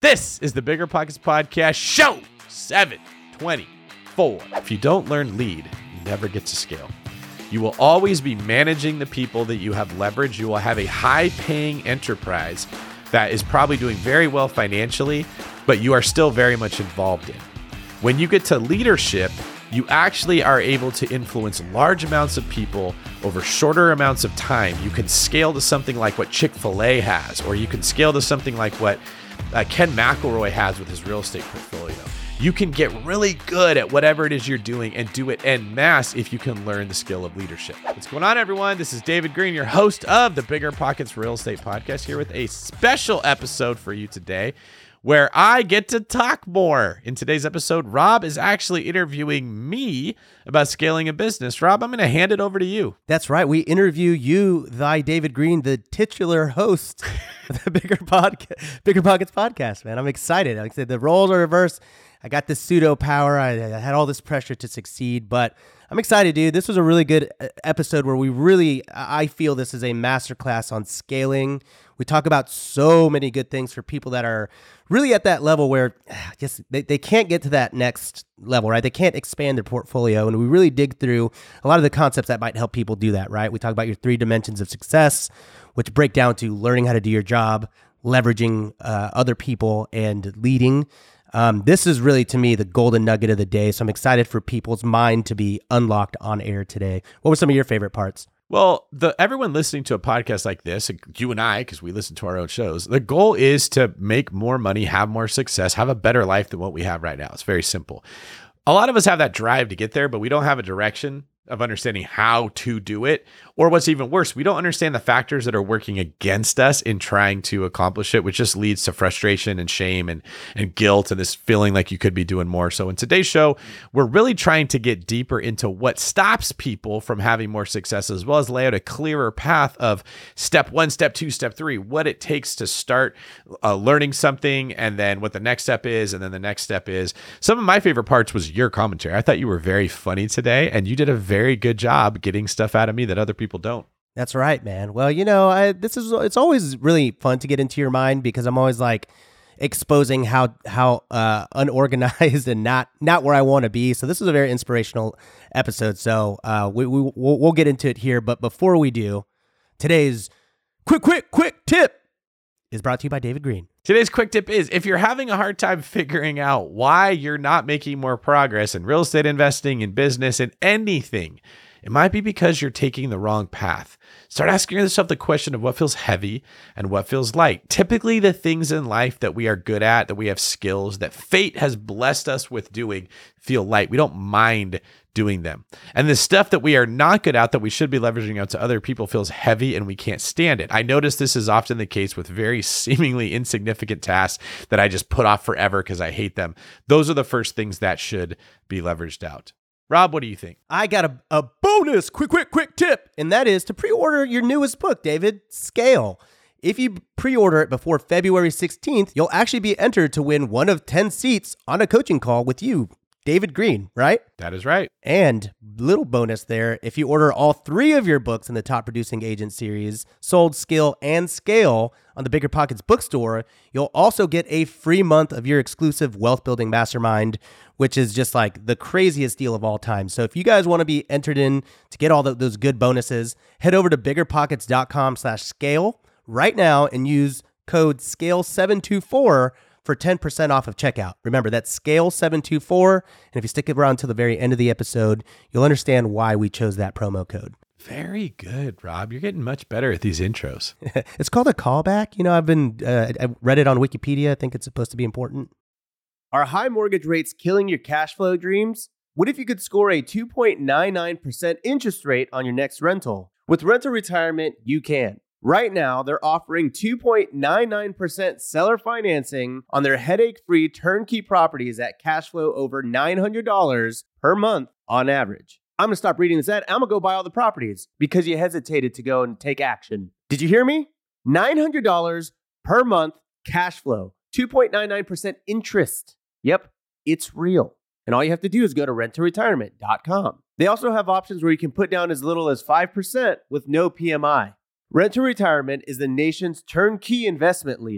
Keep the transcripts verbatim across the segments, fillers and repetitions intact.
This is the Bigger Pockets Podcast, show seven twenty-four. If you don't learn lead, you never get to scale. You will always be managing the people that you have leverage. You will have a high-paying enterprise that is probably doing very well financially, but you are still very much involved in. When you get to leadership, you actually are able to influence large amounts of people over shorter amounts of time. You can scale to something like what Chick-fil-A has, or you can scale to something like what uh, Ken McElroy has with his real estate portfolio. You can get really good at whatever it is you're doing and do it en masse if you can learn the skill of leadership. What's going on, everyone? This is David Green, your host of the Bigger Pockets Real Estate Podcast, here with a special episode for you today, where I get to talk more. In today's episode, Rob is actually interviewing me about scaling a business. Rob, I'm going to hand it over to you. That's right. We interview you, thy David Green, the titular host of the Bigger Podcast, Bigger Pockets Podcast, man. I'm excited. Like I said, the roles are reversed. I got this pseudo power. I, I had all this pressure to succeed, but I'm excited, dude. This was a really good episode where we really, I feel this is a masterclass on scaling. We talk about so many good things for people that are really at that level where just they, they can't get to that next level, right? They can't expand their portfolio. And we really dig through a lot of the concepts that might help people do that, right? We talk about your three dimensions of success, which break down to learning how to do your job, leveraging uh, other people, and leading. Um, this is really, to me, the golden nugget of the day. So I'm excited for people's mind to be unlocked on air today. What were some of your favorite parts? Well, the everyone listening to a podcast like this, you and I, because we listen to our own shows, the goal is to make more money, have more success, have a better life than what we have right now. It's very simple. A lot of us have that drive to get there, but we don't have a direction of understanding how to do it. Or what's even worse, we don't understand the factors that are working against us in trying to accomplish it, which just leads to frustration and shame and, and guilt and this feeling like you could be doing more. So in today's show, we're really trying to get deeper into what stops people from having more success, as well as lay out a clearer path of step one, step two, step three, what it takes to start uh, learning something, and then what the next step is, and then the next step is. Some of my favorite parts was your commentary. I thought you were very funny today, and you did a very good job getting stuff out of me that other people don't. That's right, man. Well, you know, I, this is, it's always really fun to get into your mind because I'm always like exposing how, how uh, unorganized and not, not where I want to be. So this is a very inspirational episode. So uh, we, we, we'll, we'll get into it here. But before we do, today's quick, quick, quick tip is brought to you by David Green. Today's quick tip is, if you're having a hard time figuring out why you're not making more progress in real estate investing, in business, in anything, it might be because you're taking the wrong path. Start asking yourself the question of what feels heavy and what feels light. Typically, the things in life that we are good at, that we have skills, that fate has blessed us with doing, feel light. We don't mind doing them. And the stuff that we are not good at, that we should be leveraging out to other people, feels heavy and we can't stand it. I notice this is often the case with very seemingly insignificant tasks that I just put off forever because I hate them. Those are the first things that should be leveraged out. Rob, what do you think? I got a, a bonus quick, quick, quick tip, and that is to pre-order your newest book, David, Scale. If you pre-order it before February sixteenth, you'll actually be entered to win one of ten seats on a coaching call with you, David Green, right? That is right. And little bonus there, if you order all three of your books in the Top Producing Agent series, Sold, Skill, and Scale on the Bigger Pockets bookstore, you'll also get a free month of your exclusive Wealth Building Mastermind, which is just like the craziest deal of all time. So if you guys want to be entered in to get all the, those good bonuses, head over to biggerpockets.com slash scale right now and use code scale seven two four for ten percent off of checkout. Remember, that's scale seven two four. And if you stick around to the very end of the episode, you'll understand why we chose that promo code. Very good, Rob. You're getting much better at these intros. It's called a callback. You know, I've been, uh, I read it on Wikipedia. I think it's supposed to be important. Are high mortgage rates killing your cash flow dreams? What if you could score a two point nine nine percent interest rate on your next rental? With Rental Retirement, you can. Right now, they're offering two point nine nine percent seller financing on their headache-free turnkey properties at cash flow over nine hundred dollars per month on average. I'm going to stop reading this ad. I'm going to go buy all the properties because you hesitated to go and take action. Did you hear me? nine hundred dollars per month cash flow, two point nine nine percent interest. Yep, it's real. And all you have to do is go to rent to retirement dot com. They also have options where you can put down as little as five percent with no P M I. Rent to Retirement is the nation's turnkey investment leader.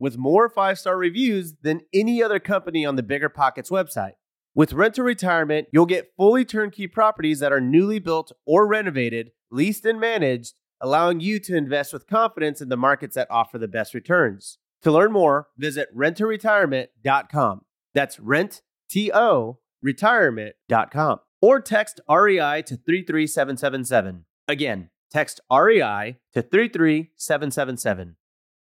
with more five-star reviews than any other company on the BiggerPockets website. With Rent to Retirement, you'll get fully turnkey properties that are newly built or renovated, leased and managed, allowing you to invest with confidence in the markets that offer the best returns. To learn more, visit rent to retirement dot com. That's rent, T O, retirement dot com. Or text R E I to three three seven seven seven. Again, text R E I to three three seven seven seven.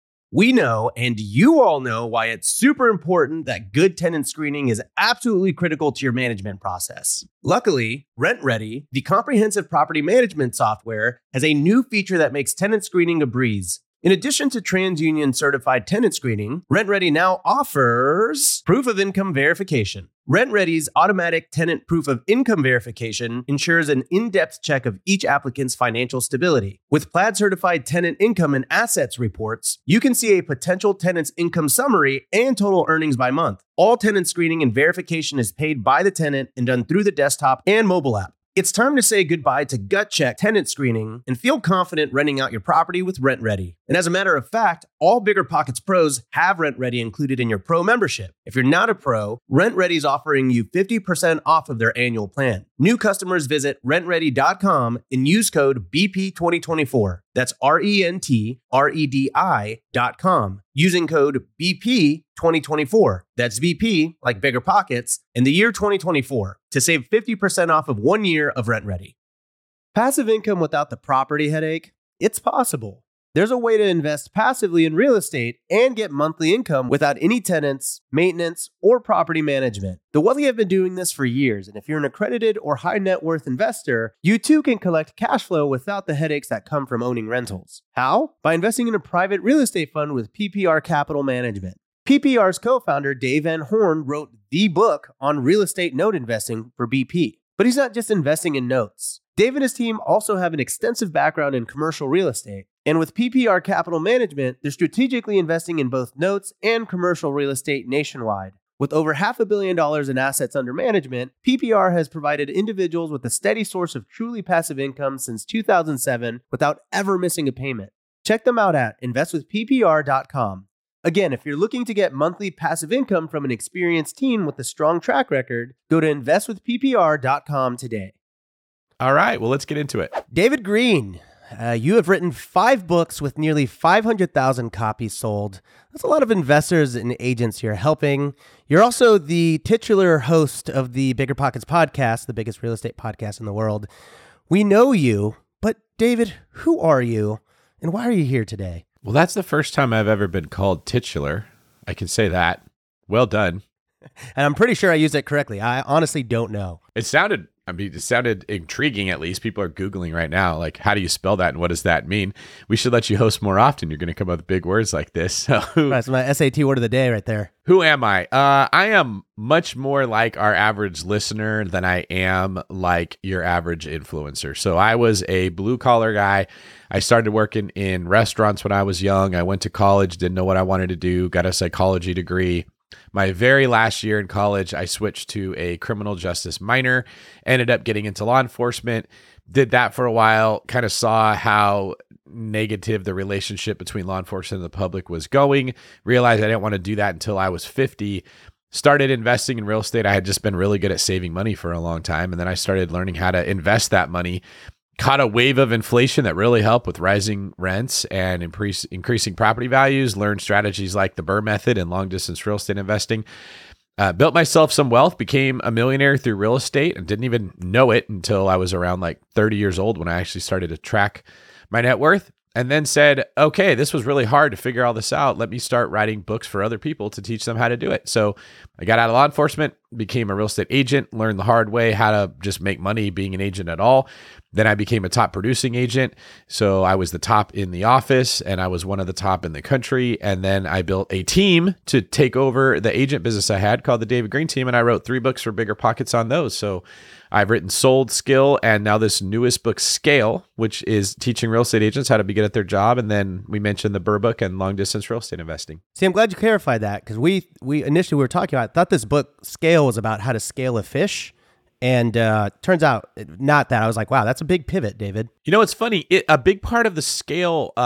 We know, and you all know, why it's super important that good tenant screening is absolutely critical to your management process. Luckily, RentRedi, the comprehensive property management software, has a new feature that makes tenant screening a breeze. In addition to TransUnion certified tenant screening, RentRedi now offers proof of income verification. RentRedi's automatic tenant proof of income verification ensures an in-depth check of each applicant's financial stability. With Plaid certified tenant income and assets reports, you can see a potential tenant's income summary and total earnings by month. All tenant screening and verification is paid by the tenant and done through the desktop and mobile app. It's time to say goodbye to gut check tenant screening and feel confident renting out your property with RentRedi. And as a matter of fact, all BiggerPockets pros have RentRedi included in your pro membership. If you're not a pro, RentRedi is offering you fifty percent off of their annual plan. New customers visit rent redi dot com and use code B P twenty twenty-four. That's R E N T R E D I dot com using code B P twenty twenty-four. That's B P, like BiggerPockets, in the year twenty twenty-four to save fifty percent off of one year of RentRedi. Passive income without the property headache? It's possible. There's a way to invest passively in real estate and get monthly income without any tenants, maintenance, or property management. The Wealthy have been doing this for years, and if you're an accredited or high net worth investor, you too can collect cash flow without the headaches that come from owning rentals. How? By investing in a private real estate fund with P P R Capital Management. P P R's co-founder, Dave Van Horn, wrote the book on real estate note investing for B P. But he's not just investing in notes. Dave and his team also have an extensive background in commercial real estate. And with P P R Capital Management, they're strategically investing in both notes and commercial real estate nationwide. With over half a billion dollars in assets under management, P P R has provided individuals with a steady source of truly passive income since two thousand seven without ever missing a payment. Check them out at invest with P P R dot com. Again, if you're looking to get monthly passive income from an experienced team with a strong track record, go to invest with P P R dot com today. All right, well, let's get into it. David Greene, uh, you have written five books with nearly five hundred thousand copies sold. That's a lot of investors and agents you're helping. You're also the titular host of the BiggerPockets podcast, the biggest real estate podcast in the world. We know you, but David, who are you and why are you here today? Well, that's the first time I've ever been called titular. I can say that. Well done. And I'm pretty sure I used it correctly. I honestly don't know. It sounded, I mean, it sounded intriguing at least. People are Googling right now, like, how do you spell that and what does that mean? We should let you host more often. You're going to come up with big words like this. So that's my S A T word of the day right there. Who am I? Uh, I am much more like our average listener than I am like your average influencer. So I was a blue collar guy. I started working in restaurants when I was young. I went to college, didn't know what I wanted to do, got a psychology degree. My very last year in college, I switched to a criminal justice minor, ended up getting into law enforcement, did that for a while, kind of saw how negative the relationship between law enforcement and the public was going, realized I didn't want to do that until I was fifty, started investing in real estate. I had just been really good at saving money for a long time, and then I started learning how to invest that money. Caught a wave of inflation that really helped with rising rents and increase, increasing property values, learned strategies like the Burr method and long distance real estate investing. Uh, built myself some wealth, became a millionaire through real estate and didn't even know it until I was around like thirty years old when I actually started to track my net worth. And then said, okay, this was really hard to figure all this out. Let me start writing books for other people to teach them how to do it. So I got out of law enforcement, became a real estate agent, learned the hard way how to just make money being an agent at all. Then I became a top producing agent. So I was the top in the office and I was one of the top in the country. And then I built a team to take over the agent business I had called the David Greene Team. And I wrote three books for BiggerPockets on those. So I've written Sold, Skill, and now this newest book, Scale, which is teaching real estate agents how to be good at their job. And then we mentioned the Burr book and long distance real estate investing. See, I'm glad you clarified that because we, we initially we were talking about, I thought this book, Scale, was about how to scale a fish. And uh, turns out not that. I was like, wow, that's a big pivot, David. You know, it's funny. It, a big part of the Scale uh,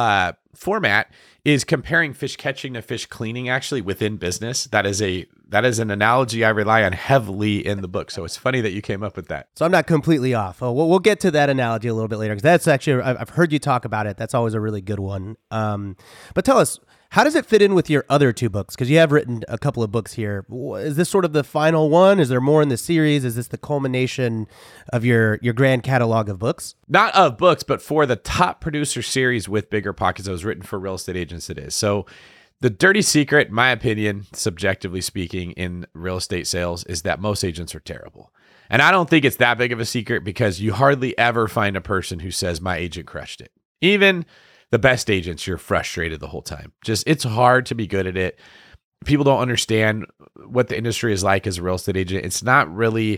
format is comparing fish catching to fish cleaning actually within business. That is a that is an analogy I rely on heavily in the book. So it's funny that you came up with that. So I'm not completely off. Oh, we'll, we'll get to that analogy a little bit later because that's actually, I've heard you talk about it. That's always a really good one. Um, but tell us, how does it fit in with your other two books? Because you have written a couple of books here. Is this sort of the final one? Is there more in the series? Is this the culmination of your, your grand catalog of books? Not of books, but for the Top Producer series with Bigger Pockets that was written for real estate agents, it is. So the dirty secret, in my opinion, subjectively speaking, in real estate sales is that most agents are terrible. And I don't think it's that big of a secret because you hardly ever find a person who says, my agent crushed it. Even the best agents, you're frustrated the whole time. Just, it's hard to be good at it. People don't understand what the industry is like as a real estate agent. It's not really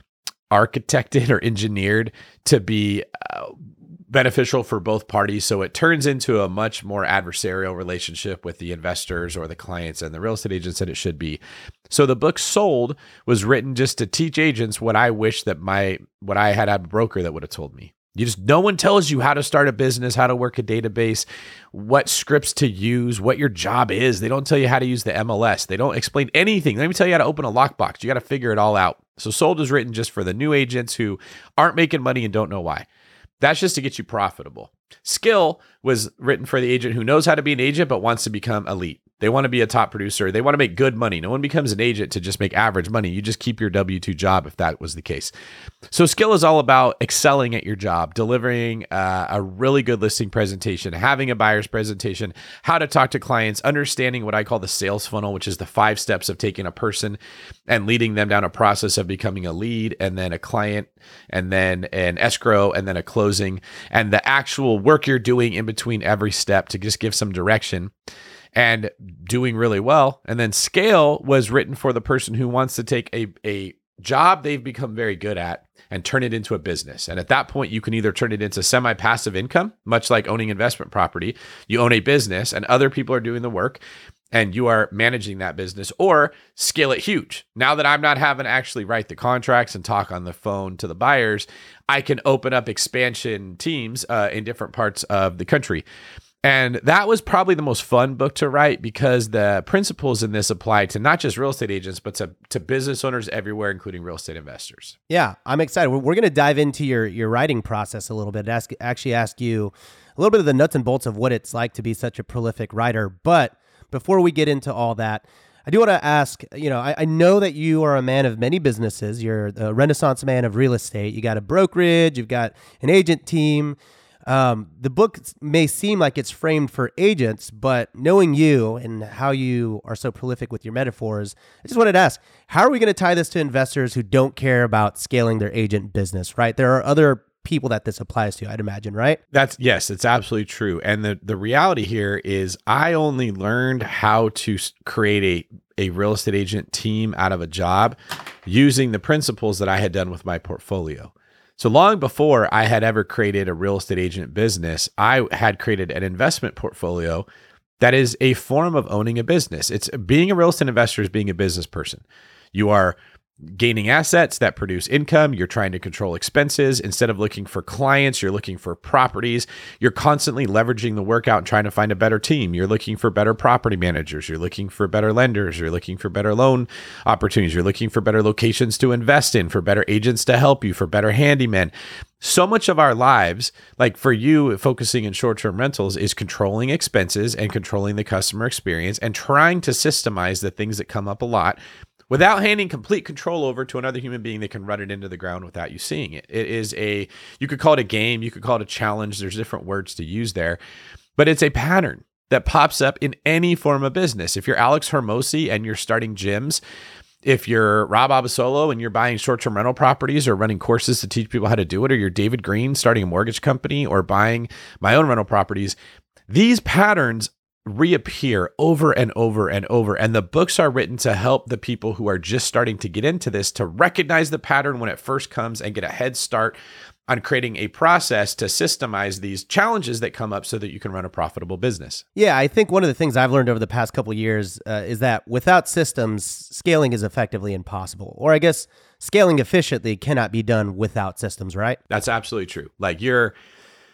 architected or engineered to be uh, beneficial for both parties. So it turns into a much more adversarial relationship with the investors or the clients and the real estate agents than it should be. So the book Sold was written just to teach agents what I wish that my, what I had a broker that would have told me. You just, no one tells you how to start a business, how to work a database, what scripts to use, what your job is. They don't tell you how to use the M L S. They don't explain anything. Let me tell you how to open a lockbox. You got to figure it all out. So Sold is written just for the new agents who aren't making money and don't know why. That's just to get you profitable. Skill was written for the agent who knows how to be an agent but wants to become elite. They want to be a top producer. They want to make good money. No one becomes an agent to just make average money. You just keep your W two job if that was the case. So Skill is all about excelling at your job, delivering uh, a really good listing presentation, having a buyer's presentation, how to talk to clients, understanding what I call the sales funnel, which is the five steps of taking a person and leading them down a process of becoming a lead and then a client and then an escrow and then a closing, and the actual work you're doing in between every step to just give some direction. And doing really well. And then Scale was written for the person who wants to take a, a job they've become very good at and turn it into a business. And at that point, you can either turn it into semi-passive income, much like owning investment property. You own a business and other people are doing the work and you are managing that business, or scale it huge. Now that I'm not having to actually write the contracts and talk on the phone to the buyers, I can open up expansion teams uh, in different parts of the country. And that was probably the most fun book to write because the principles in this apply to not just real estate agents, but to, to business owners everywhere, including real estate investors. Yeah, I'm excited. We're, we're going to dive into your your writing process a little bit, ask, actually ask you a little bit of the nuts and bolts of what it's like to be such a prolific writer. But before we get into all that, I do want to ask, you know, I, I know that you are a man of many businesses. You're the Renaissance man of real estate. You got a brokerage, you've got an agent team. Um, the book may seem like it's framed for agents, but knowing you and how you are so prolific with your metaphors, I just wanted to ask, how are we going to tie this to investors who don't care about scaling their agent business, right? There are other people that this applies to, I'd imagine, right? That's yes, it's absolutely true. And the, the reality here is I only learned how to create a, a real estate agent team out of a job using the principles that I had done with my portfolio. So long before I had ever created a real estate agent business, I had created an investment portfolio that is a form of owning a business. It's being a real estate investor is being a business person. You are gaining assets that produce income. You're trying to control expenses. Instead of looking for clients, you're looking for properties. You're constantly leveraging the workout and trying to find a better team. You're looking for better property managers. You're looking for better lenders. You're looking for better loan opportunities. You're looking for better locations to invest in, for better agents to help you, for better handymen. So much of our lives, like for you focusing in short-term rentals, is controlling expenses and controlling the customer experience and trying to systemize the things that come up a lot without handing complete control over to another human being that can run it into the ground without you seeing it. It is a, you could call it a game, you could call it a challenge. There's different words to use there, but it's a pattern that pops up in any form of business. If you're Alex Hormozi and you're starting gyms, if you're Rob Abasolo and you're buying short-term rental properties or running courses to teach people how to do it, or you're David Green starting a mortgage company or buying my own rental properties, these patterns reappear over and over and over. And the books are written to help the people who are just starting to get into this to recognize the pattern when it first comes and get a head start on creating a process to systemize these challenges that come up so that you can run a profitable business. Yeah, I think one of the things I've learned over the past couple of years uh, is that without systems, scaling is effectively impossible. Or I guess scaling efficiently cannot be done without systems, right? That's absolutely true. Like you're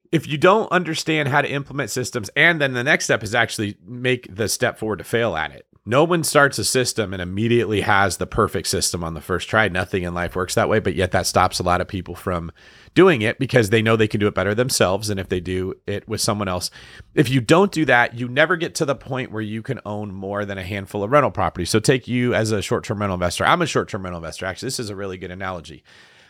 if you don't understand how to implement systems, and then the next step is actually make the step forward to fail at it. No one starts a system and immediately has the perfect system on the first try. Nothing in life works that way, but yet that stops a lot of people from doing it because they know they can do it better themselves than if they do it with someone else. If you don't do that, you never get to the point where you can own more than a handful of rental properties. So take you as a short-term rental investor. I'm a short-term rental investor. Actually, this is a really good analogy.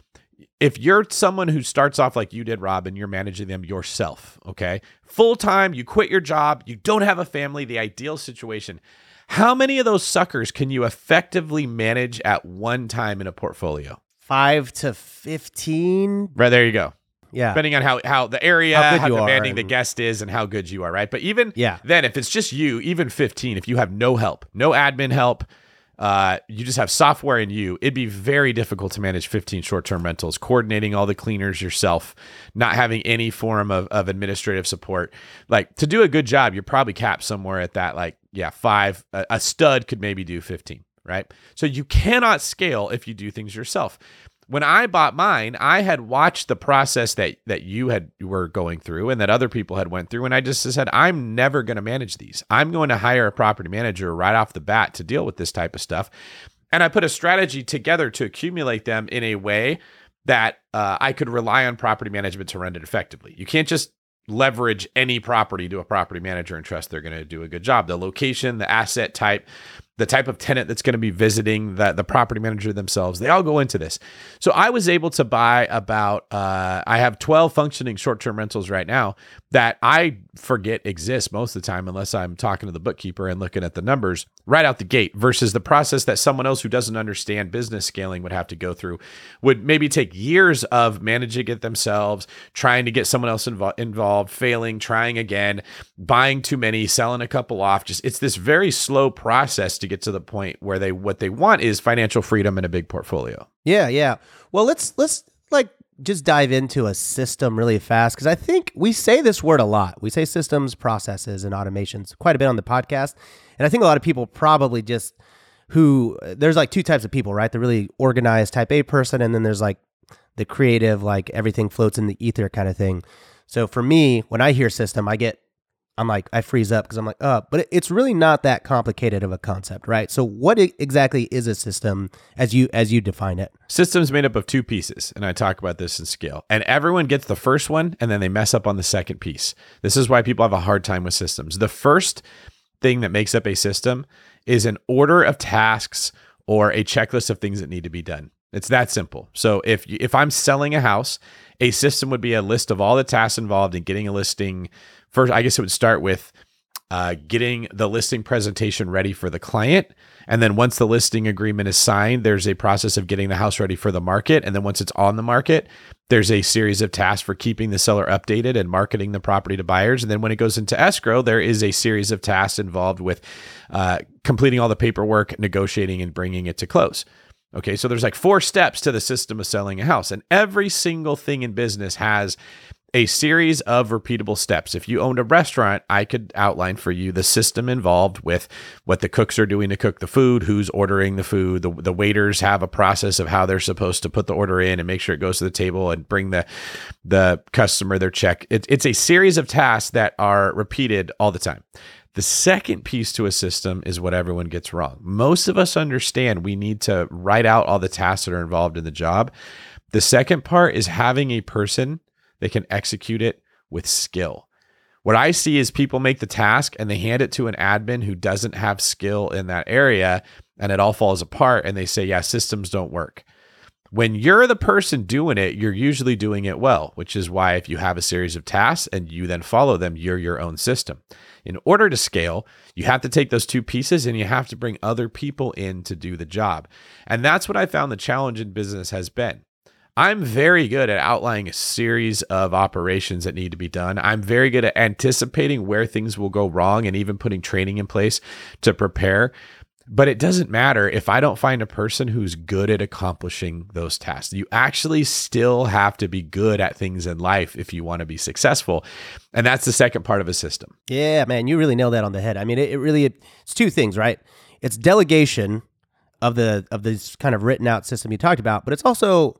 If you're someone who starts off like you did, Rob, and you're managing them yourself, okay, full-time, you quit your job, you don't have a family, the ideal situation, how many of those suckers can you effectively manage at one time in a portfolio? Five to fifteen. Right, there you go. Yeah. Depending on how, how the area, How good how you are demanding the and- guest is, and how good you are, right? But even Yeah. then, if it's just you, even fifteen, if you have no help, no admin help, uh, you just have software in you, it'd be very difficult to manage fifteen short-term rentals, coordinating all the cleaners yourself, not having any form of, of administrative support. Like, to do a good job, you're probably capped somewhere at that, like, yeah, five. A, a stud could maybe do fifteen, right? So you cannot scale if you do things yourself. When I bought mine, I had watched the process that that you had were going through and that other people had went through, and I just said, I'm never going to manage these. I'm going to hire a property manager right off the bat to deal with this type of stuff. And I put a strategy together to accumulate them in a way that uh, I could rely on property management to run it effectively. You can't just leverage any property to a property manager and trust they're going to do a good job. The location, the asset type, the type of tenant that's going to be visiting, the, the property manager themselves, they all go into this. So I was able to buy about, uh, I have twelve functioning short-term rentals right now that I forget exist most of the time unless I'm talking to the bookkeeper and looking at the numbers right out the gate, versus the process that someone else who doesn't understand business scaling would have to go through, would maybe take years of managing it themselves, trying to get someone else invo- involved, failing, trying again, buying too many, selling a couple off. Just, it's this very slow process to get to the point where they, what they want is financial freedom and a big portfolio. Yeah, yeah. Well, let's let's like just dive into a system really fast, because I think we say this word a lot. We say systems, processes, and automations quite a bit on the podcast. And I think a lot of people probably just who, there's like two types of people, right? The really organized type A person, and then there's like the creative, like everything floats in the ether kind of thing. So for me, when I hear system, I get, I'm like, I freeze up because I'm like, oh, but it's really not that complicated of a concept, right? So what i- exactly is a system as you as you define it? System's made up of two pieces, and I talk about this in scale. And everyone gets the first one, and then they mess up on the second piece. This is why people have a hard time with systems. The first thing that makes up a system is an order of tasks or a checklist of things that need to be done. It's that simple. So if you, if I'm selling a house, a system would be a list of all the tasks involved in getting a listing. First, I guess it would start with uh, getting the listing presentation ready for the client. And then once the listing agreement is signed, there's a process of getting the house ready for the market. And then once it's on the market, there's a series of tasks for keeping the seller updated and marketing the property to buyers. And then when it goes into escrow, there is a series of tasks involved with uh, completing all the paperwork, negotiating, and bringing it to close. Okay, so there's like four steps to the system of selling a house. And every single thing in business has a series of repeatable steps. If you owned a restaurant, I could outline for you the system involved with what the cooks are doing to cook the food, who's ordering the food. The, the waiters have a process of how they're supposed to put the order in and make sure it goes to the table and bring the, the customer their check. It, it's a series of tasks that are repeated all the time. The second piece to a system is what everyone gets wrong. Most of us understand we need to write out all the tasks that are involved in the job. The second part is having a person they can execute it with skill. What I see is people make the task and they hand it to an admin who doesn't have skill in that area, and it all falls apart, and they say, yeah, systems don't work. When you're the person doing it, you're usually doing it well, which is why if you have a series of tasks and you then follow them, you're your own system. In order to scale, you have to take those two pieces and you have to bring other people in to do the job. And that's what I found the challenge in business has been. I'm very good at outlining a series of operations that need to be done. I'm very good at anticipating where things will go wrong and even putting training in place to prepare. But it doesn't matter if I don't find a person who's good at accomplishing those tasks. You actually still have to be good at things in life if you want to be successful. And that's the second part of a system. Yeah, man, you really nailed that on the head. I mean, it, it really, it's two things, right? It's delegation of the of this kind of written out system you talked about, but it's also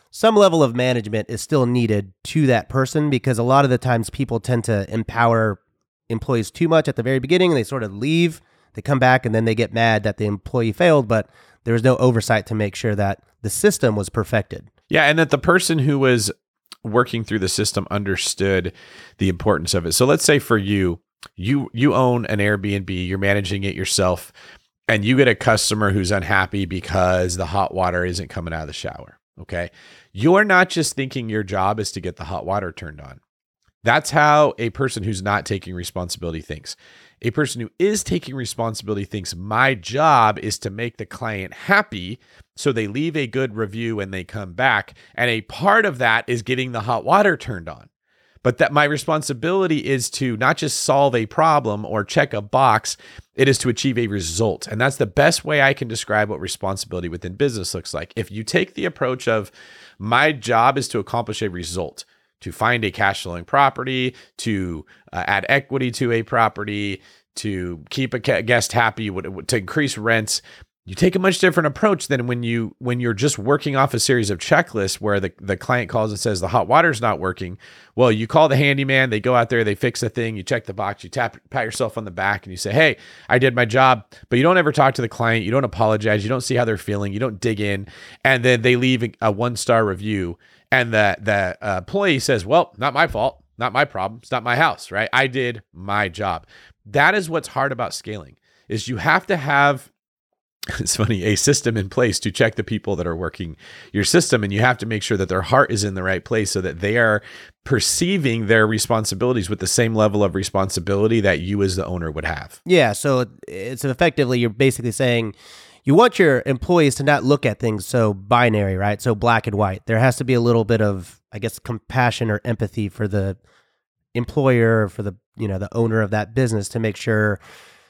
some level of management is still needed to that person, because a lot of the times people tend to empower employees too much at the very beginning. They sort of leave, they come back, and then they get mad that the employee failed, but there was no oversight to make sure that the system was perfected. Yeah, and that the person who was working through the system understood the importance of it. So let's say for you, you you own an Airbnb, you're managing it yourself, and you get a customer who's unhappy because the hot water isn't coming out of the shower, okay? You're not just thinking your job is to get the hot water turned on. That's how a person who's not taking responsibility thinks. A person who is taking responsibility thinks my job is to make the client happy so they leave a good review and they come back. And a part of that is getting the hot water turned on. But that my responsibility is to not just solve a problem or check a box, it is to achieve a result. And that's the best way I can describe what responsibility within business looks like. If you take the approach of my job is to accomplish a result, to find a cash flowing property, to uh, add equity to a property, to keep a guest happy, to increase rents, you take a much different approach than when you when you're just working off a series of checklists where the, the client calls and says the hot water's not working. Well, you call the handyman, they go out there, they fix the thing, you check the box, you tap pat yourself on the back, and you say, "Hey, I did my job." But you don't ever talk to the client, you don't apologize, you don't see how they're feeling, you don't dig in, and then they leave a one-star review, and the the uh, employee says, "Well, not my fault, not my problem, it's not my house, right? I did my job." That is what's hard about scaling, is you have to have, it's funny, a system in place to check the people that are working your system. And you have to make sure that their heart is in the right place so that they are perceiving their responsibilities with the same level of responsibility that you as the owner would have. Yeah. So it's effectively, you're basically saying you want your employees to not look at things so binary, right? So black and white. There has to be a little bit of, I guess, compassion or empathy for the employer, or for the, you know, the owner of that business, to make sure,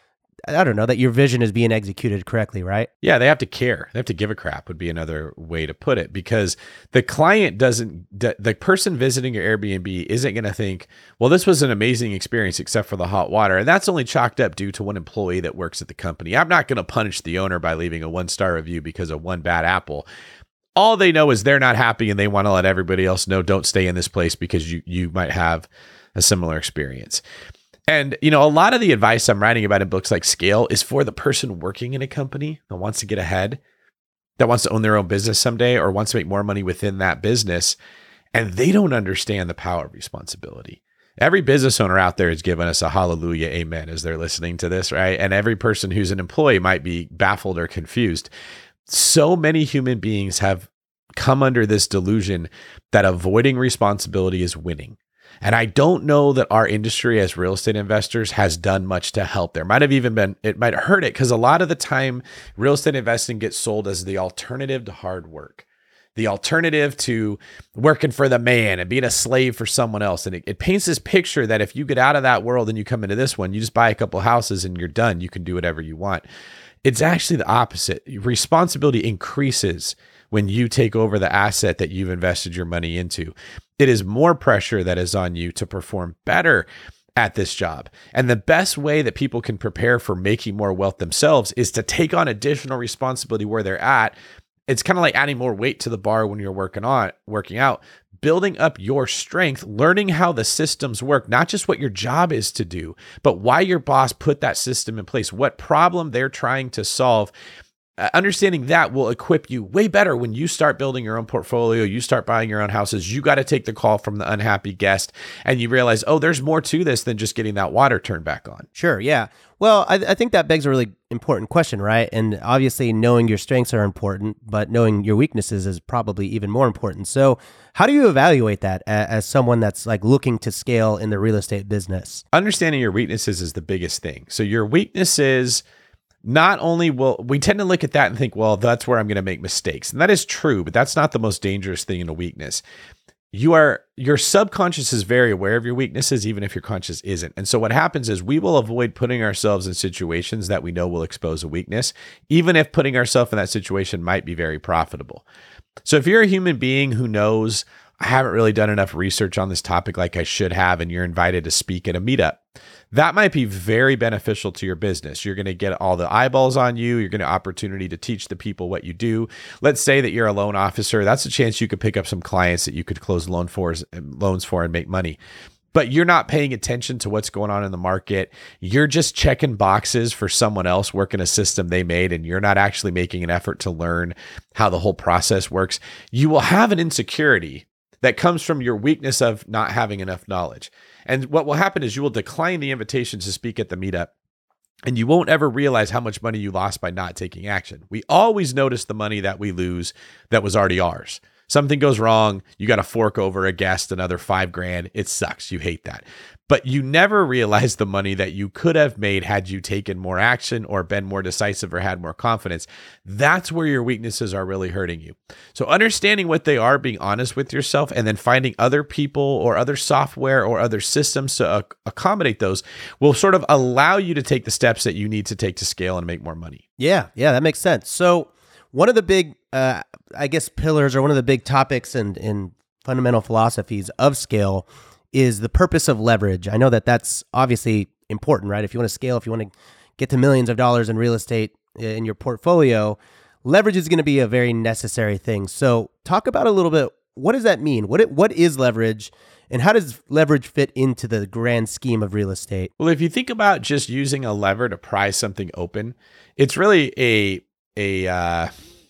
I don't know, that your vision is being executed correctly, right? Yeah, they have to care. They have to give a crap would be another way to put it, because the client doesn't, the person visiting your Airbnb isn't going to think, well, this was an amazing experience except for the hot water. And that's only chalked up due to one employee that works at the company. I'm not going to punish the owner by leaving a one-star review because of one bad apple. All they know is they're not happy and they want to let everybody else know, don't stay in this place because you you might have a similar experience. And, you know, a lot of the advice I'm writing about in books like Scale is for the person working in a company that wants to get ahead, that wants to own their own business someday, or wants to make more money within that business. And they don't understand the power of responsibility. Every business owner out there is giving us a hallelujah, amen, as they're listening to this, right? And every person who's an employee might be baffled or confused. So many human beings have come under this delusion that avoiding responsibility is winning. And I don't know that our industry as real estate investors has done much to help. There might have even been, it might hurt it, because a lot of the time real estate investing gets sold as the alternative to hard work, the alternative to working for the man and being a slave for someone else. And it, it paints this picture that if you get out of that world and you come into this one, you just buy a couple houses and you're done. You can do whatever you want. It's actually the opposite. Responsibility increases when you take over the asset that you've invested your money into. It is more pressure that is on you to perform better at this job. And the best way that people can prepare for making more wealth themselves is to take on additional responsibility where they're at. It's kind of like adding more weight to the bar when you're working on working out, building up your strength, learning how the systems work, not just what your job is to do, but why your boss put that system in place, what problem they're trying to solve. Uh, understanding that will equip you way better when you start building your own portfolio, you start buying your own houses. You got to take the call from the unhappy guest, and you realize, oh, there's more to this than just getting that water turned back on. Sure, yeah. Well, I, I think that begs a really important question, right? And obviously knowing your strengths are important, but knowing your weaknesses is probably even more important. So how do you evaluate that as, as someone that's like looking to scale in the real estate business? Understanding your weaknesses is the biggest thing. So your weaknesses, not only will we tend to look at that and think, well, that's where I'm going to make mistakes. And that is true, but that's not the most dangerous thing in a weakness. You are, your subconscious is very aware of your weaknesses, even if your conscious isn't. And so what happens is we will avoid putting ourselves in situations that we know will expose a weakness, even if putting ourselves in that situation might be very profitable. So if you're a human being who knows, I haven't really done enough research on this topic like I should have, and you're invited to speak at a meetup, That might be very beneficial to your business. You're going to get all the eyeballs on you. You're going to opportunity to teach the people what you do. Let's say that you're a loan officer. That's a chance you could pick up some clients that you could close loan for, loans for and make money. But you're not paying attention to what's going on in the market. You're just checking boxes for someone else working a system they made, and you're not actually making an effort to learn how the whole process works. You will have an insecurity that comes from your weakness of not having enough knowledge. And what will happen is you will decline the invitation to speak at the meetup, and you won't ever realize how much money you lost by not taking action. We always notice the money that we lose that was already ours. Something goes wrong, you got to fork over a guest another five grand. It sucks. You hate that. But you never realize the money that you could have made had you taken more action or been more decisive or had more confidence. That's where your weaknesses are really hurting you. So understanding what they are, being honest with yourself, and then finding other people or other software or other systems to uh, accommodate those will sort of allow you to take the steps that you need to take to scale and make more money. Yeah, yeah, that makes sense. So one of the big, uh, I guess, pillars or one of the big topics and, and fundamental philosophies of scale is the purpose of leverage. I know that that's obviously important, right? If you want to scale, if you want to get to millions of dollars in real estate in your portfolio, leverage is going to be a very necessary thing. So talk about a little bit, what does that mean? What it, what is leverage? And how does leverage fit into the grand scheme of real estate? Well, if you think about just using a lever to pry something open, it's really a a uh,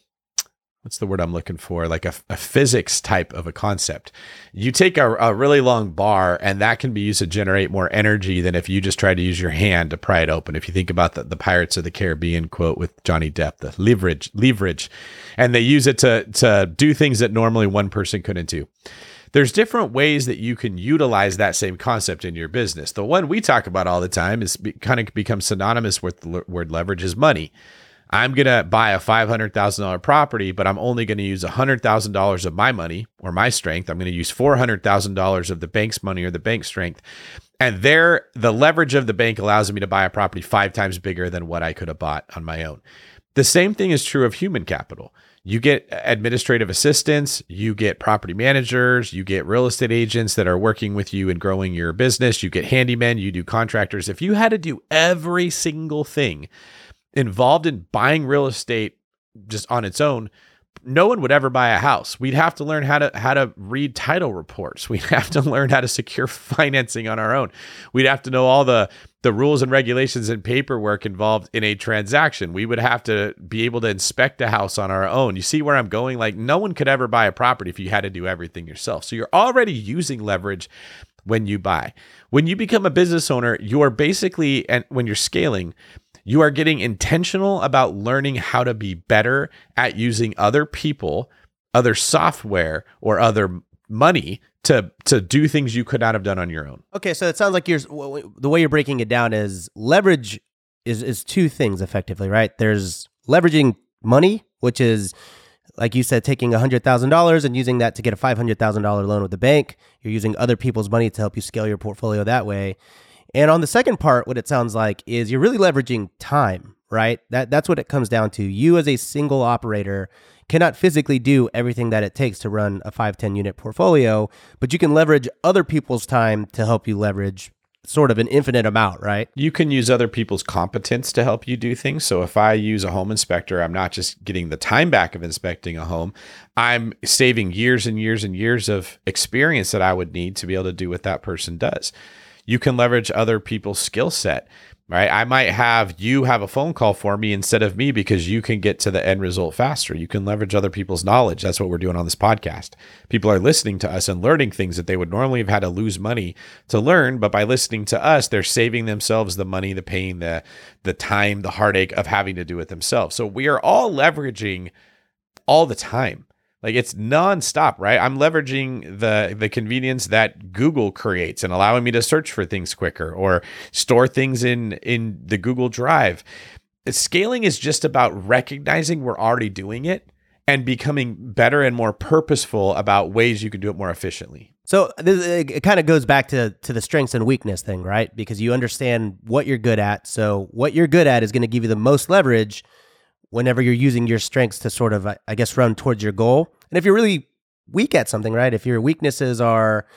what's the word I'm looking for? Like a, a physics type of a concept. You take a, a really long bar, and that can be used to generate more energy than if you just try to use your hand to pry it open. If you think about the, the Pirates of the Caribbean quote with Johnny Depp, the leverage, leverage, and they use it to to do things that normally one person couldn't do. There's different ways that you can utilize that same concept in your business. The one we talk about all the time is be, kind of become synonymous with the word leverage is money. I'm going to buy a five hundred thousand dollars property, but I'm only going to use one hundred thousand dollars of my money or my strength. I'm going to use four hundred thousand dollars of the bank's money or the bank's strength. And there, the leverage of the bank allows me to buy a property five times bigger than what I could have bought on my own. The same thing is true of human capital. You get administrative assistants, you get property managers, you get real estate agents that are working with you and growing your business, you get handymen, you do contractors. If you had to do every single thing involved in buying real estate just on its own, no one would ever buy a house. We'd have to learn how to how to read title reports. We'd have to learn how to secure financing on our own. We'd have to know all the the rules and regulations and paperwork involved in a transaction. We would have to be able to inspect a house on our own. You see where I'm going? Like, no one could ever buy a property if you had to do everything yourself. So you're already using leverage when you buy. When you become a business owner, you are basically, and when you're scaling, you are getting intentional about learning how to be better at using other people, other software, or other money to to do things you could not have done on your own. Okay, so it sounds like you're the way you're breaking it down is leverage is is two things effectively, right? There's leveraging money, which is, like you said, taking one hundred thousand dollars and using that to get a five hundred thousand dollars loan with the bank. You're using other people's money to help you scale your portfolio that way. And on the second part, what it sounds like is you're really leveraging time, right? That That's what it comes down to. You as a single operator cannot physically do everything that it takes to run a five, ten unit portfolio, but you can leverage other people's time to help you leverage sort of an infinite amount, right? You can use other people's competence to help you do things. So if I use a home inspector, I'm not just getting the time back of inspecting a home. I'm saving years and years and years of experience that I would need to be able to do what that person does. You can leverage other people's skill set, right? I might have you have a phone call for me instead of me because you can get to the end result faster. You can leverage other people's knowledge. That's what we're doing on this podcast. People are listening to us and learning things that they would normally have had to lose money to learn, but by listening to us, they're saving themselves the money, the pain, the the time, the heartache of having to do it themselves. So we are all leveraging all the time. Like, it's nonstop, right? I'm leveraging the the convenience that Google creates and allowing me to search for things quicker or store things in, in the Google Drive. Scaling is just about recognizing we're already doing it and becoming better and more purposeful about ways you can do it more efficiently. So it kind of goes back to, to the strengths and weakness thing, right? Because you understand what you're good at. So what you're good at is going to give you the most leverage whenever you're using your strengths to sort of, I guess, run towards your goal. And if you're really weak at something, right? If your weaknesses are,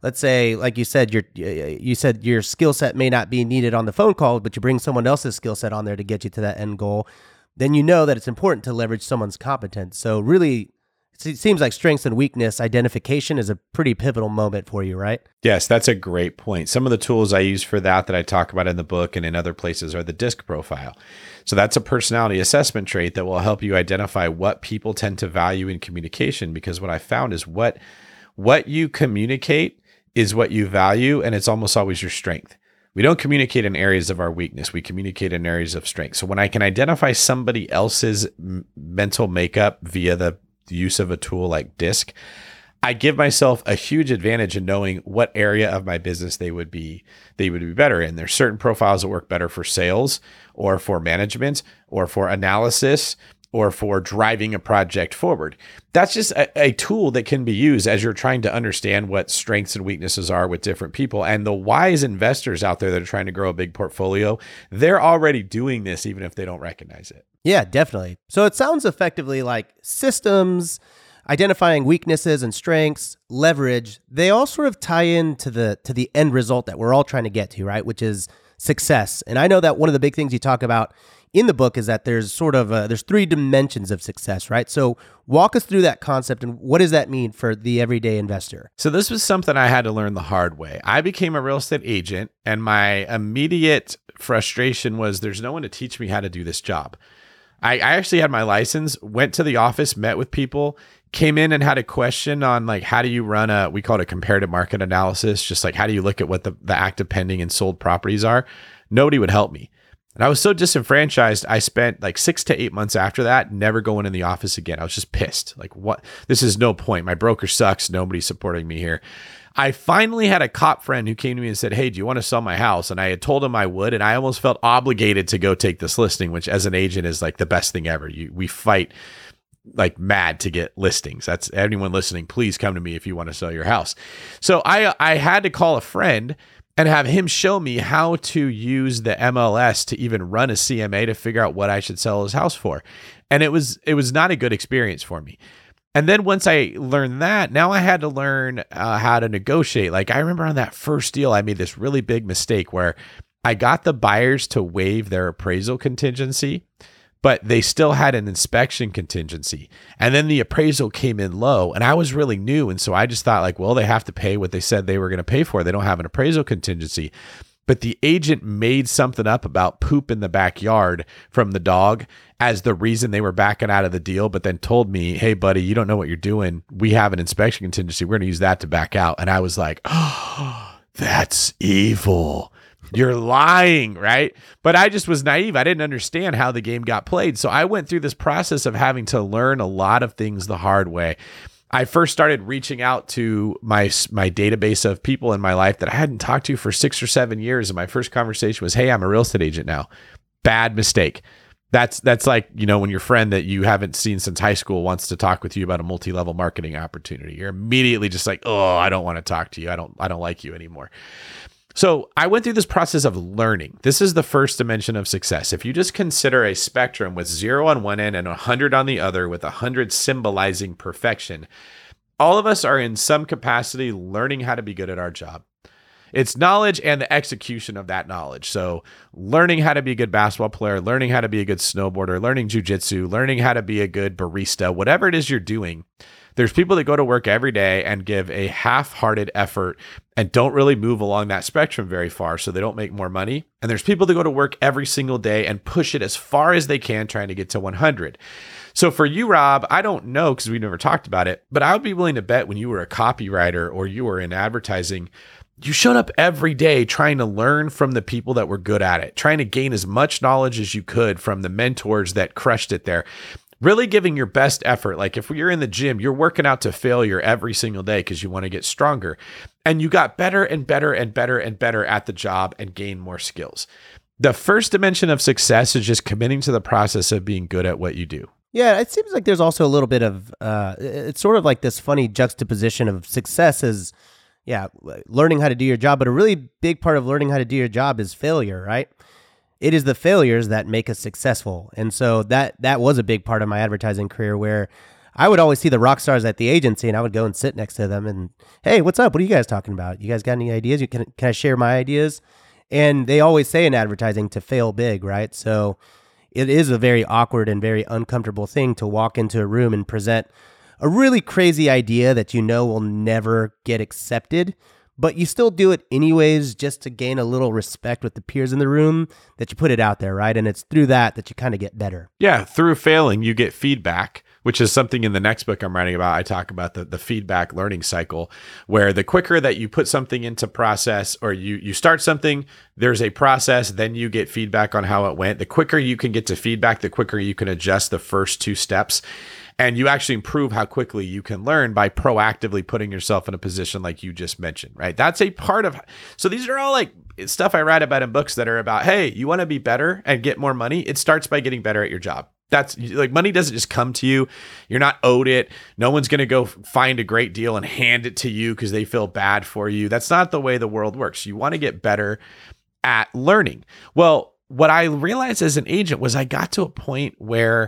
let's say, like you said, your you said your skill set may not be needed on the phone call, but you bring someone else's skill set on there to get you to that end goal, then you know that it's important to leverage someone's competence. So really, it seems like strengths and weakness identification is a pretty pivotal moment for you, right? Yes, that's a great point. Some of the tools I use for that that I talk about in the book and in other places are the DISC profile. So that's a personality assessment trait that will help you identify what people tend to value in communication, because what I found is what what you communicate is what you value, and it's almost always your strength. We don't communicate in areas of our weakness. We communicate in areas of strength. So when I can identify somebody else's m- mental makeup via the use of a tool like DISC, I give myself a huge advantage in knowing what area of my business they would be they would be better in. There's certain profiles that work better for sales or for management or for analysis or for driving a project forward. That's just a, a tool that can be used as you're trying to understand what strengths and weaknesses are with different people. And the wise investors out there that are trying to grow a big portfolio, they're already doing this even if they don't recognize it. Yeah, definitely. So it sounds effectively like systems, identifying weaknesses and strengths, leverage, they all sort of tie into the to the end result that we're all trying to get to, right? Which is success. And I know that one of the big things you talk about in the book is that there's sort of a, there's three dimensions of success, right? So walk us through that concept and what does that mean for the everyday investor? So this was something I had to learn the hard way. I became a real estate agent, and my immediate frustration was there's no one to teach me how to do this job. I, I actually had my license, went to the office, met with people, came in and had a question on like, how do you run a, we call it a comparative market analysis, just like how do you look at what the, the active pending and sold properties are? Nobody would help me. And I was so disenfranchised, I spent like six to eight months after that never going in the office again. I was just pissed. Like, what? This is no point. My broker sucks. Nobody's supporting me here. I finally had a cop friend who came to me and said, hey, do you want to sell my house? And I had told him I would, and I almost felt obligated to go take this listing, which as an agent is like the best thing ever. You, we fight like mad to get listings. That's anyone listening, please come to me if you want to sell your house. So I, I had to call a friend and have him show me how to use the M L S to even run a C M A to figure out what I should sell his house for. And it was it was not a good experience for me. And then once I learned that, now I had to learn uh, how to negotiate. Like I remember on that first deal, I made this really big mistake where I got the buyers to waive their appraisal contingency, but they still had an inspection contingency. And then the appraisal came in low, and I was really new. And so I just thought like, well, they have to pay what they said they were going to pay for. They don't have an appraisal contingency. But the agent made something up about poop in the backyard from the dog as the reason they were backing out of the deal, but then told me, hey, buddy, you don't know what you're doing. We have an inspection contingency. We're going to use that to back out. And I was like, oh, that's evil. You're lying, right? But I just was naive. I didn't understand how the game got played. So I went through this process of having to learn a lot of things the hard way. I first started reaching out to my my database of people in my life that I hadn't talked to for six or seven years. And my first conversation was, hey, I'm a real estate agent now. Bad mistake. That's that's like, you know, when your friend that you haven't seen since high school wants to talk with you about a multi-level marketing opportunity. You're immediately just like, oh, I don't want to talk to you. I don't I don't like you anymore. So I went through this process of learning. This is the first dimension of success. If you just consider a spectrum with zero on one end and one hundred on the other, with one hundred symbolizing perfection, all of us are in some capacity learning how to be good at our job. It's knowledge and the execution of that knowledge. So learning how to be a good basketball player, learning how to be a good snowboarder, learning jujitsu, learning how to be a good barista, whatever it is you're doing. There's people that go to work every day and give a half-hearted effort and don't really move along that spectrum very far, so they don't make more money. And there's people that go to work every single day and push it as far as they can, trying to get to one hundred. So for you, Rob, I don't know because we've never talked about it, but I would be willing to bet when you were a copywriter or you were in advertising, you showed up every day trying to learn from the people that were good at it, trying to gain as much knowledge as you could from the mentors that crushed it there. Really giving your best effort. Like if you're in the gym, you're working out to failure every single day because you want to get stronger. And you got better and better and better and better at the job and gain more skills. The first dimension of success is just committing to the process of being good at what you do. Yeah, it seems like there's also a little bit of, uh, it's sort of like this funny juxtaposition of success is, yeah, learning how to do your job, but a really big part of learning how to do your job is failure, right? It is the failures that make us successful. And so that that was a big part of my advertising career where I would always see the rock stars at the agency, and I would go and sit next to them and, hey, what's up? What are you guys talking about? You guys got any ideas? You can, can I share my ideas? And they always say in advertising to fail big, right? So it is a very awkward and very uncomfortable thing to walk into a room and present a really crazy idea that you know will never get accepted, but you still do it anyways just to gain a little respect with the peers in the room, that you put it out there, right? And it's through that that you kind of get better. Yeah, through failing, you get feedback, which is something in the next book I'm writing about. I talk about the, the feedback learning cycle, where the quicker that you put something into process, or you you start something, there's a process, then you get feedback on how it went. The quicker you can get to feedback, the quicker you can adjust the first two steps. And you actually improve how quickly you can learn by proactively putting yourself in a position like you just mentioned, right? That's a part of, so these are all like stuff I write about in books that are about, hey, you want to be better and get more money? It starts by getting better at your job. That's like, money doesn't just come to you. You're not owed it. No one's going to go find a great deal and hand it to you because they feel bad for you. That's not the way the world works. You want to get better at learning. Well, what I realized as an agent was I got to a point where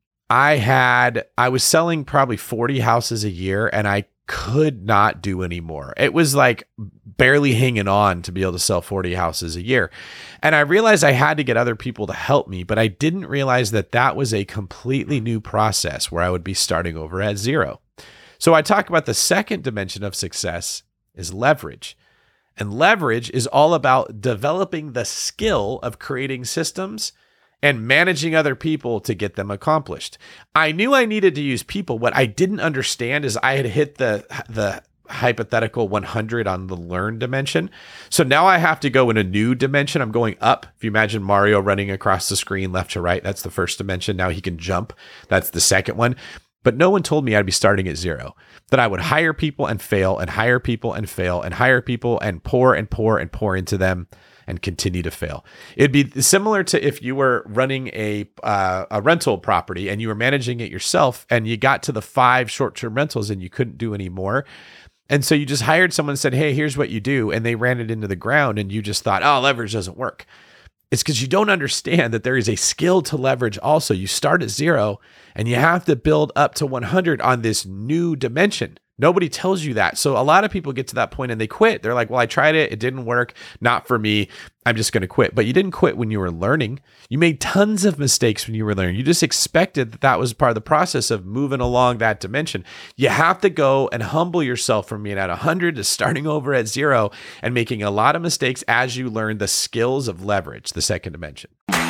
I had, I was selling probably forty houses a year, and I could not do anymore. It was like barely hanging on to be able to sell forty houses a year. And I realized I had to get other people to help me, but I didn't realize that that was a completely new process where I would be starting over at zero. So I talk about the second dimension of success is leverage. And leverage is all about developing the skill of creating systems and managing other people to get them accomplished. I knew I needed to use people. What I didn't understand is I had hit the the hypothetical one hundred on the learn dimension. So now I have to go in a new dimension. I'm going up. If you imagine Mario running across the screen left to right, that's the first dimension. Now he can jump. That's the second one. But no one told me I'd be starting at zero, that I would hire people and fail and hire people and fail and hire people and pour and pour and pour into them and continue to fail. It'd be similar to if you were running a uh, a rental property and you were managing it yourself, and you got to the five short-term rentals and you couldn't do any more. And so you just hired someone and said, hey, here's what you do. And they ran it into the ground, and you just thought, oh, leverage doesn't work. It's because you don't understand that there is a skill to leverage also. You start at zero and you have to build up to one hundred on this new dimension. Nobody tells you that. So a lot of people get to that point and they quit. They're like, well, I tried it. It didn't work. Not for me. I'm just going to quit. But you didn't quit when you were learning. You made tons of mistakes when you were learning. You just expected that that was part of the process of moving along that dimension. You have to go and humble yourself from being at one hundred to starting over at zero and making a lot of mistakes as you learn the skills of leverage, the second dimension.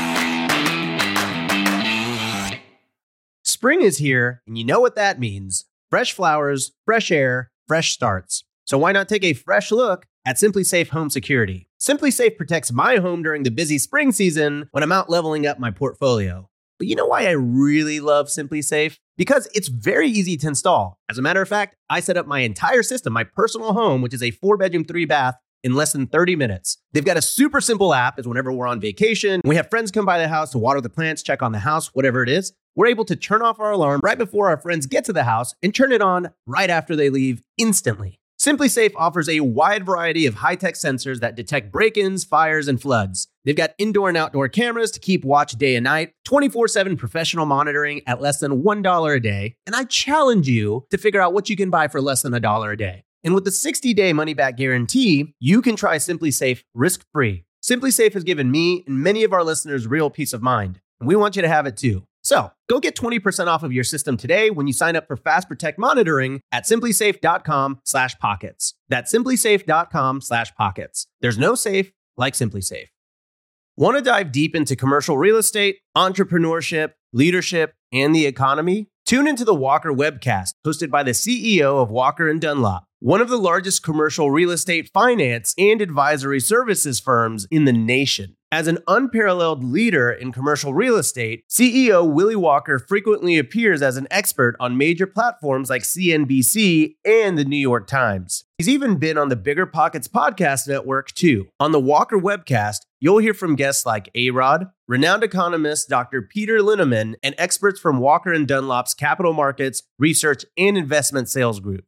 Spring is here, and you know what that means. Fresh flowers, fresh air, fresh starts. So why not take a fresh look at SimpliSafe Home Security? SimpliSafe protects my home during the busy spring season when I'm out leveling up my portfolio. But you know why I really love SimpliSafe? Because it's very easy to install. As a matter of fact, I set up my entire system, my personal home, which is a four bedroom, three bath, in less than thirty minutes. They've got a super simple app, as whenever we're on vacation, we have friends come by the house to water the plants, check on the house, whatever it is. We're able to turn off our alarm right before our friends get to the house and turn it on right after they leave instantly. SimpliSafe offers a wide variety of high-tech sensors that detect break-ins, fires, and floods. They've got indoor and outdoor cameras to keep watch day and night, twenty-four seven professional monitoring at less than one dollar a day. And I challenge you to figure out what you can buy for less than a dollar a day. And with the sixty day money-back guarantee, you can try SimpliSafe risk-free. SimpliSafe has given me and many of our listeners real peace of mind, and we want you to have it too. So go get twenty percent off of your system today when you sign up for Fast Protect monitoring at simplisafe.com slash pockets. That's simplisafe.com slash pockets. There's no safe like SimpliSafe. Want to dive deep into commercial real estate, entrepreneurship, leadership, and the economy? Tune into the Walker Webcast, hosted by the C E O of Walker and Dunlop, one of the largest commercial real estate finance and advisory services firms in the nation. As an unparalleled leader in commercial real estate, C E O Willie Walker frequently appears as an expert on major platforms like C N B C and the New York Times. He's even been on the Bigger Pockets podcast network too. On the Walker Webcast, you'll hear from guests like A-Rod, renowned economist Doctor Peter Linneman, and experts from Walker and Dunlop's capital markets, research, and investment sales groups.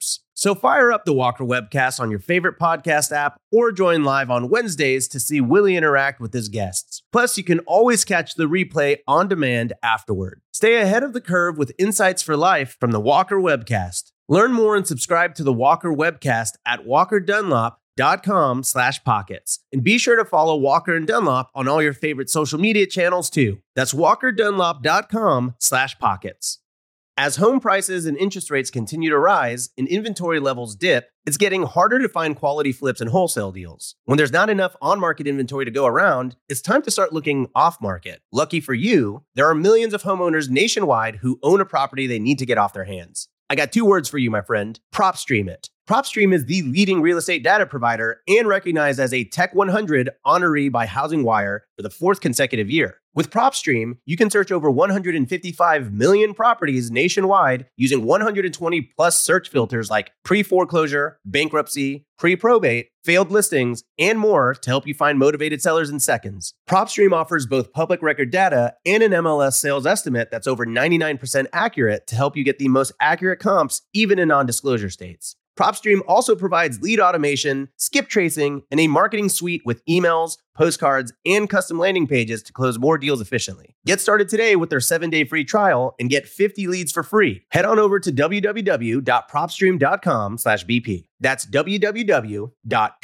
So fire up the Walker Webcast on your favorite podcast app or join live on Wednesdays to see Willie interact with his guests. Plus, you can always catch the replay on demand afterward. Stay ahead of the curve with insights for life from the Walker Webcast. Learn more and subscribe to the Walker Webcast at walker dunlop dot com slash pockets. And be sure to follow Walker and Dunlop on all your favorite social media channels too. That's walker dunlop dot com slash pockets. As home prices and interest rates continue to rise and inventory levels dip, it's getting harder to find quality flips and wholesale deals. When there's not enough on-market inventory to go around, it's time to start looking off-market. Lucky for you, there are millions of homeowners nationwide who own a property they need to get off their hands. I got two words for you, my friend. PropStream it. PropStream is the leading real estate data provider and recognized as a Tech one hundred honoree by Housing Wire for the fourth consecutive year. With PropStream, you can search over one hundred fifty-five million properties nationwide using one hundred twenty plus search filters like pre-foreclosure, bankruptcy, pre-probate, failed listings, and more to help you find motivated sellers in seconds. PropStream offers both public record data and an M L S sales estimate that's over ninety-nine percent accurate to help you get the most accurate comps, even in non-disclosure states. PropStream also provides lead automation, skip tracing, and a marketing suite with emails, postcards, and custom landing pages to close more deals efficiently. Get started today with their seven-day free trial and get fifty leads for free. Head on over to w w w dot propstream dot com slash b p. That's w w w dot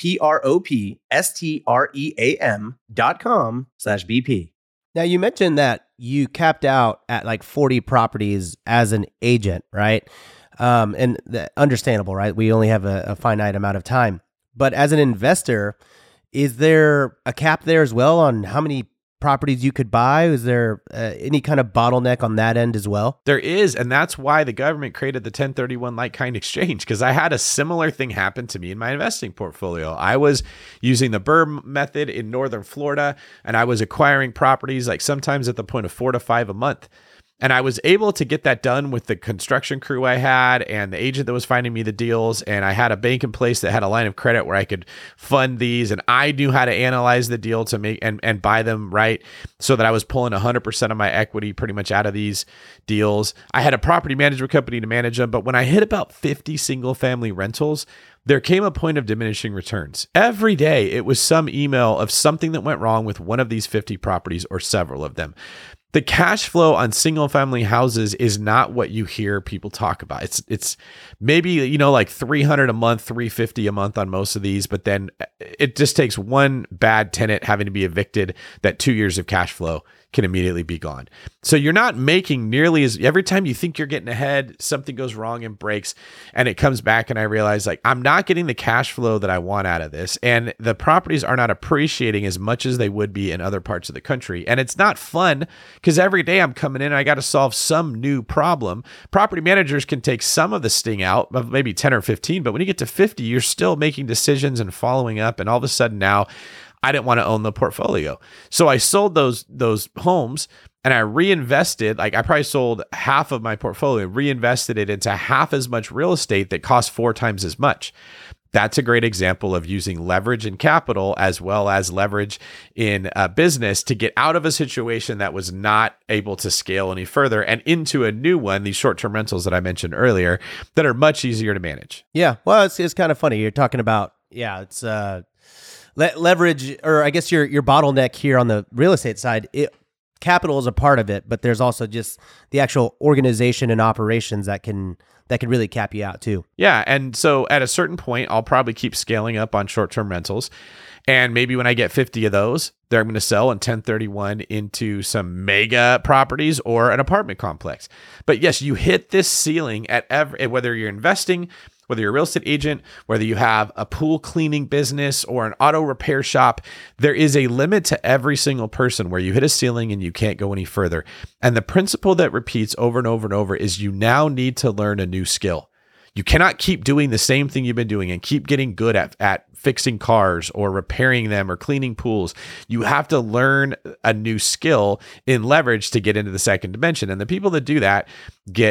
propstream dot com slash b p. Now, you mentioned that you capped out at like forty properties as an agent, right? Um, and the, understandable, right? We only have a, a finite amount of time. But as an investor, is there a cap there as well on how many properties you could buy? Is there uh, any kind of bottleneck on that end as well? There is, and that's why the government created the ten thirty-one like-kind exchange, because I had a similar thing happen to me in my investing portfolio. I was using the BRRRR method in Northern Florida, and I was acquiring properties like sometimes at the point of four to five a month. And I was able to get that done with the construction crew I had and the agent that was finding me the deals. And I had a bank in place that had a line of credit where I could fund these. And I knew how to analyze the deal to make and, and buy them right, so that I was pulling one hundred percent of my equity pretty much out of these deals. I had a property management company to manage them. But when I hit about fifty single family rentals, there came a point of diminishing returns. Every day, it was some email of something that went wrong with one of these fifty properties or several of them. The cash flow on single family houses is not what you hear people talk about. It's it's maybe, you know, like three hundred a month, three fifty a month on most of these, but then it just takes one bad tenant having to be evicted that two years of cash flow can immediately be gone. So you're not making nearly as, every time you think you're getting ahead, something goes wrong and breaks, and it comes back, and I realize like I'm not getting the cash flow that I want out of this, and the properties are not appreciating as much as they would be in other parts of the country. And it's not fun because every day I'm coming in and I got to solve some new problem. Property managers can take some of the sting out of maybe ten or fifteen, but when you get to fifty, you're still making decisions and following up, and all of a sudden now I didn't want to own the portfolio. So I sold those those homes and I reinvested. Like I probably sold half of my portfolio, reinvested it into half as much real estate that cost four times as much. That's a great example of using leverage in capital as well as leverage in a business to get out of a situation that was not able to scale any further and into a new one, these short-term rentals that I mentioned earlier, that are much easier to manage. Yeah. Well, it's, it's kind of funny. You're talking about, yeah, it's uh, le- leverage, or I guess your your bottleneck here on the real estate side. It, capital is a part of it, but there's also just the actual organization and operations that can that can really cap you out too. Yeah. And so at a certain point, I'll probably keep scaling up on short-term rentals. And maybe when I get fifty of those, they're going to sell in ten thirty-one into some mega properties or an apartment complex. But yes, you hit this ceiling at every, whether you're investing, whether you're a real estate agent, whether you have a pool cleaning business or an auto repair shop, there is a limit to every single person where you hit a ceiling and you can't go any further. And the principle that repeats over and over and over is you now need to learn a new skill. You cannot keep doing the same thing you've been doing and keep getting good at, at fixing cars or repairing them or cleaning pools. You have to learn a new skill in leverage to get into the second dimension. And the people that do that get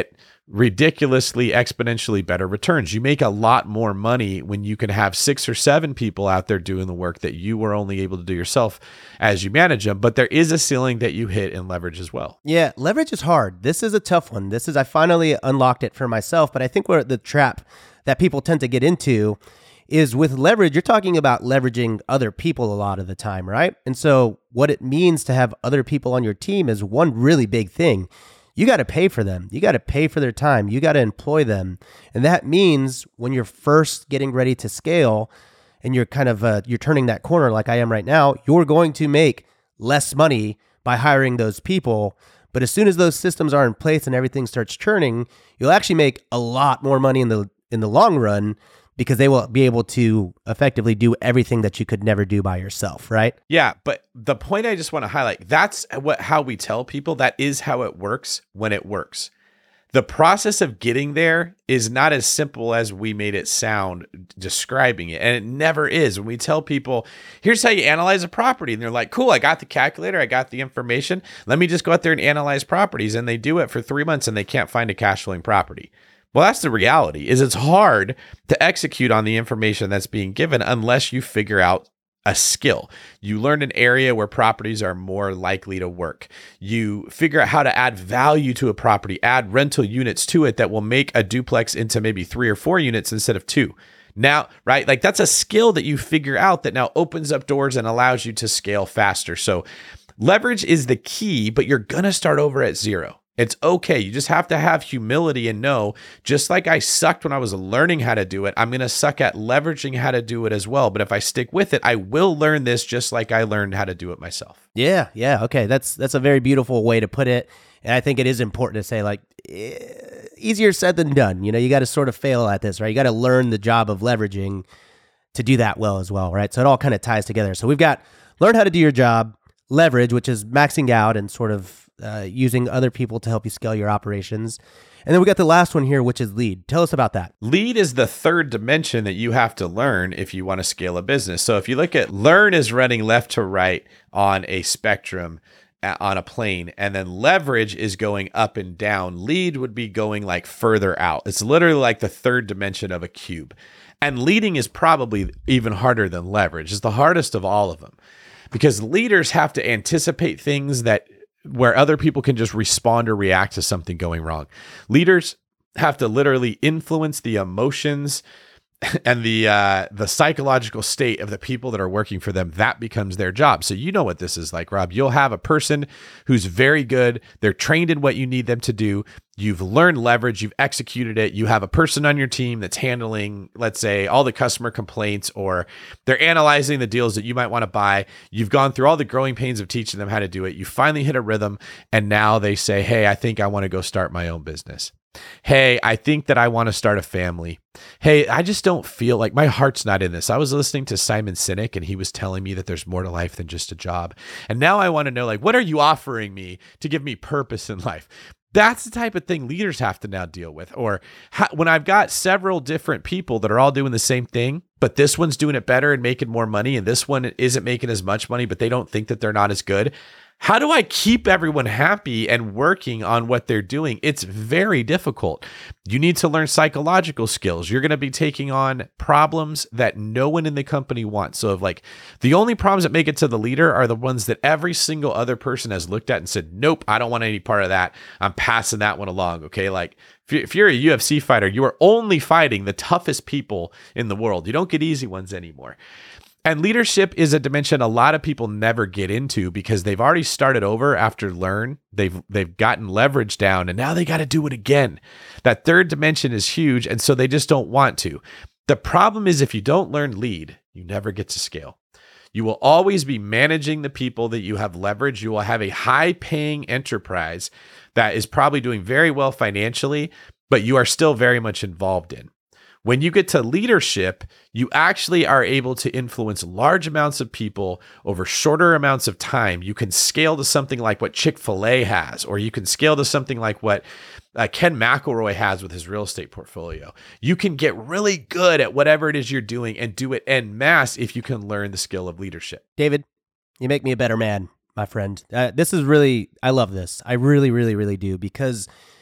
ridiculously exponentially better returns. You make a lot more money when you can have six or seven people out there doing the work that you were only able to do yourself as you manage them. But there is a ceiling that you hit in leverage as well. Yeah, leverage is hard. This is a tough one. This is, I finally unlocked it for myself, but I think where the trap that people tend to get into is with leverage, you're talking about leveraging other people a lot of the time, right? And so what it means to have other people on your team is one really big thing. You got to pay for them. You got to pay for their time. You got to employ them. And that means when you're first getting ready to scale and you're kind of, uh, you're turning that corner like I am right now, you're going to make less money by hiring those people. But as soon as those systems are in place and everything starts churning, you'll actually make a lot more money in the in the long run, because they will be able to effectively do everything that you could never do by yourself, right? Yeah, but the point I just want to highlight, that's what how we tell people that is how it works when it works. The process of getting there is not as simple as we made it sound describing it. And it never is. When we tell people, here's how you analyze a property. And they're like, cool, I got the calculator. I got the information. Let me just go out there and analyze properties. And they do it for three months and they can't find a cash flowing property. Well, that's the reality, is it's hard to execute on the information that's being given unless you figure out a skill. You learn an area where properties are more likely to work. You figure out how to add value to a property, add rental units to it that will make a duplex into maybe three or four units instead of two. Now, right? Like that's a skill that you figure out that now opens up doors and allows you to scale faster. So leverage is the key, but you're going to start over at zero. It's okay. You just have to have humility and know, just like I sucked when I was learning how to do it, I'm going to suck at leveraging how to do it as well. But if I stick with it, I will learn this just like I learned how to do it myself. Yeah. Yeah. Okay. That's, that's a very beautiful way to put it. And I think it is important to say, like, eh, easier said than done. You know, you got to sort of fail at this, right? You got to learn the job of leveraging to do that well as well, right? So it all kind of ties together. So we've got learn how to do your job, leverage, which is maxing out and sort of uh, using other people to help you scale your operations. And then we got the last one here, which is lead. Tell us about that. Lead is the third dimension that you have to learn if you want to scale a business. So if you look at learn is running left to right on a spectrum on a plane, and then leverage is going up and down. Lead would be going like further out. It's literally like the third dimension of a cube. And leading is probably even harder than leverage. It's the hardest of all of them because leaders have to anticipate things that where other people can just respond or react to something going wrong. Leaders have to literally influence the emotions and the uh, the psychological state of the people that are working for them. That becomes their job. So you know what this is like, Rob. You'll have a person who's very good. They're trained in what you need them to do. You've learned leverage. You've executed it. You have a person on your team that's handling, let's say, all the customer complaints, or they're analyzing the deals that you might want to buy. You've gone through all the growing pains of teaching them how to do it. You finally hit a rhythm, and now they say, hey, I think I want to go start my own business. Hey, I think that I want to start a family. Hey, I just don't feel like my heart's not in this. I was listening to Simon Sinek and he was telling me that there's more to life than just a job. And now I want to know, like, what are you offering me to give me purpose in life? That's the type of thing leaders have to now deal with. Or how, when I've got several different people that are all doing the same thing, but this one's doing it better and making more money, and this one isn't making as much money, but they don't think that they're not as good. How do I keep everyone happy and working on what they're doing? It's very difficult. You need to learn psychological skills. You're going to be taking on problems that no one in the company wants. So if like the only problems that make it to the leader are the ones that every single other person has looked at and said, nope, I don't want any part of that. I'm passing that one along. Okay. Like if you're a U F C fighter, you are only fighting the toughest people in the world. You don't get easy ones anymore. And leadership is a dimension a lot of people never get into because they've already started over after learn. They've they've gotten leverage down and now they got to do it again. That third dimension is huge, and so they just don't want to. The problem is if you don't learn lead, you never get to scale. You will always be managing the people that you have leverage. You will have a high-paying enterprise that is probably doing very well financially, but you are still very much involved in. When you get to leadership, you actually are able to influence large amounts of people over shorter amounts of time. You can scale to something like what Chick-fil-A has, or you can scale to something like what uh, Ken McElroy has with his real estate portfolio. You can get really good at whatever it is you're doing and do it en masse if you can learn the skill of leadership. David, you make me a better man, my friend. Uh, this is really, I love this. I really, really, really do, because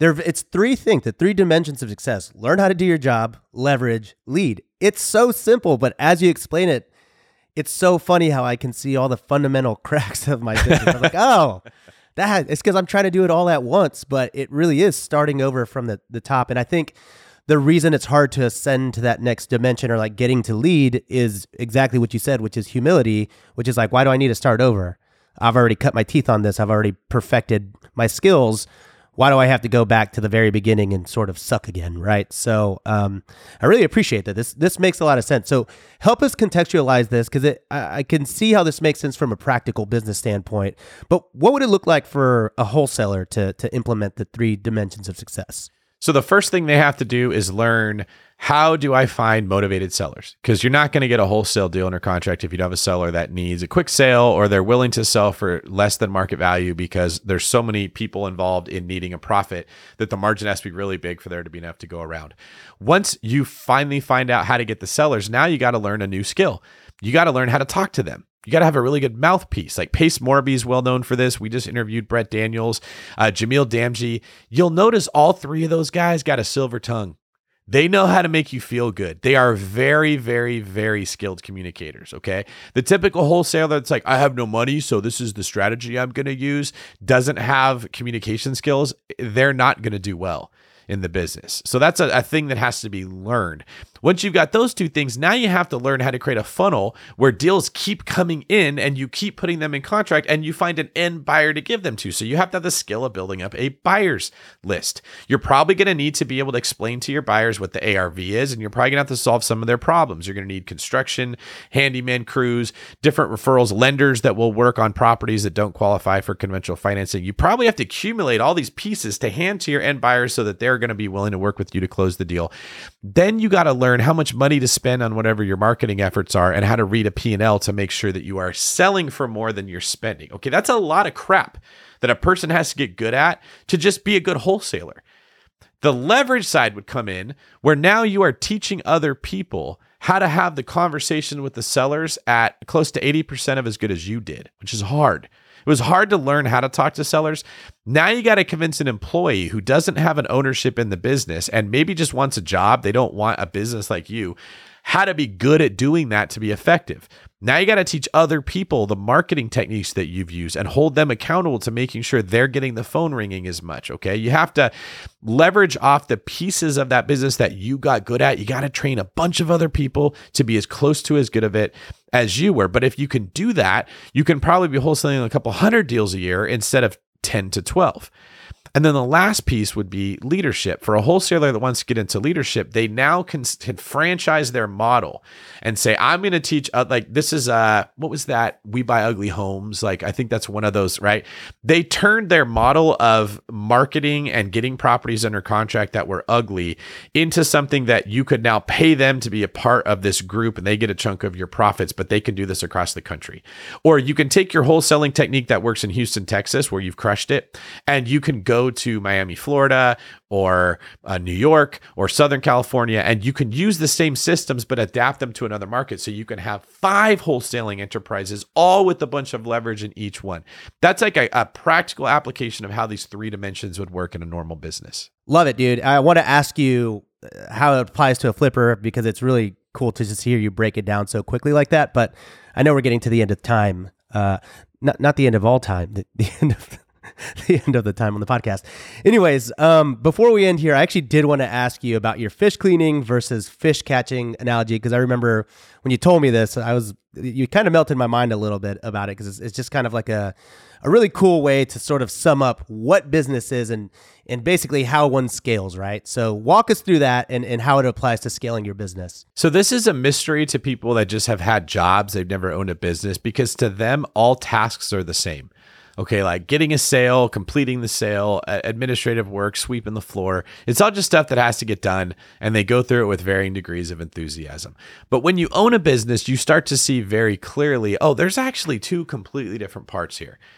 There, it's three things, the three dimensions of success. Learn how to do your job, leverage, lead. It's so simple, but as you explain it, it's so funny how I can see all the fundamental cracks of my business. I'm like, oh, that it's because I'm trying to do it all at once, but it really is starting over from the, the top. And I think the reason it's hard to ascend to that next dimension or like getting to lead is exactly what you said, which is humility, which is like, why do I need to start over? I've already cut my teeth on this. I've already perfected my skills. Why do I have to go back to the very beginning and sort of suck again, right? So um, I really appreciate that. This this makes a lot of sense. So help us contextualize this, because I, I can see how this makes sense from a practical business standpoint. But what would it look like for a wholesaler to to implement the three dimensions of success? So the first thing they have to do is learn, how do I find motivated sellers? Because you're not going to get a wholesale deal under contract if you don't have a seller that needs a quick sale or they're willing to sell for less than market value, because there's so many people involved in needing a profit that the margin has to be really big for there to be enough to go around. Once you finally find out how to get the sellers, now you got to learn a new skill. You got to learn how to talk to them. You got to have a really good mouthpiece. Like Pace Morby is well known for this. We just interviewed Brett Daniels, uh, Jamil Damji. You'll notice all three of those guys got a silver tongue. They know how to make you feel good. They are very, very, very skilled communicators, okay? The typical wholesaler that's like, I have no money, so this is the strategy I'm going to use, doesn't have communication skills. They're not going to do well in the business. So that's a, a thing that has to be learned. Once you've got those two things, now you have to learn how to create a funnel where deals keep coming in and you keep putting them in contract and you find an end buyer to give them to. So you have to have the skill of building up a buyer's list. You're probably going to need to be able to explain to your buyers what the A R V is, and you're probably going to have to solve some of their problems. You're going to need construction, handyman crews, different referrals, lenders that will work on properties that don't qualify for conventional financing. You probably have to accumulate all these pieces to hand to your end buyers so that they're going to be willing to work with you to close the deal. Then you got to learn how much money to spend on whatever your marketing efforts are and how to read a P and L to make sure that you are selling for more than you're spending. Okay, that's a lot of crap that a person has to get good at to just be a good wholesaler. The leverage side would come in where now you are teaching other people how to have the conversation with the sellers at close to eighty percent of as good as you did, which is hard. It was hard to learn how to talk to sellers. Now you got to convince an employee who doesn't have an ownership in the business and maybe just wants a job, they don't want a business like you, how to be good at doing that to be effective. Now you got to teach other people the marketing techniques that you've used and hold them accountable to making sure they're getting the phone ringing as much, okay? You have to leverage off the pieces of that business that you got good at. You got to train a bunch of other people to be as close to as good of it as you were. But if you can do that, you can probably be wholesaling a couple hundred deals a year instead of ten to twelve. And then the last piece would be leadership. For a wholesaler that wants to get into leadership, they now can, can franchise their model and say, I'm going to teach, uh, like, this is, uh, what was that? We Buy Ugly Homes. Like, I think that's one of those, right? They turned their model of marketing and getting properties under contract that were ugly into something that you could now pay them to be a part of this group and they get a chunk of your profits, but they can do this across the country. Or you can take your wholesaling technique that works in Houston, Texas, where you've crushed it, and you can go to Miami, Florida, or uh, New York, or Southern California, and you can use the same systems but adapt them to another market. So you can have five wholesaling enterprises, all with a bunch of leverage in each one. That's like a, a practical application of how these three dimensions would work in a normal business. Love it, dude. I want to ask you how it applies to a flipper, because it's really cool to just hear you break it down so quickly like that. But I know we're getting to the end of time. Uh, not not the end of all time, the, the end of the end of the time on the podcast. Anyways, um, before we end here, I actually did want to ask you about your fish cleaning versus fish catching analogy, because I remember when you told me this, I was you kind of melted my mind a little bit about it, because it's, it's just kind of like a a really cool way to sort of sum up what business is and and basically how one scales, right? So walk us through that and, and how it applies to scaling your business. So this is a mystery to people that just have had jobs. They've never owned a business, because to them, all tasks are the same. Okay, like getting a sale, completing the sale, administrative work, sweeping the floor. It's all just stuff that has to get done, and they go through it with varying degrees of enthusiasm. But when you own a business, you start to see very clearly, oh, there's actually two completely different parts here.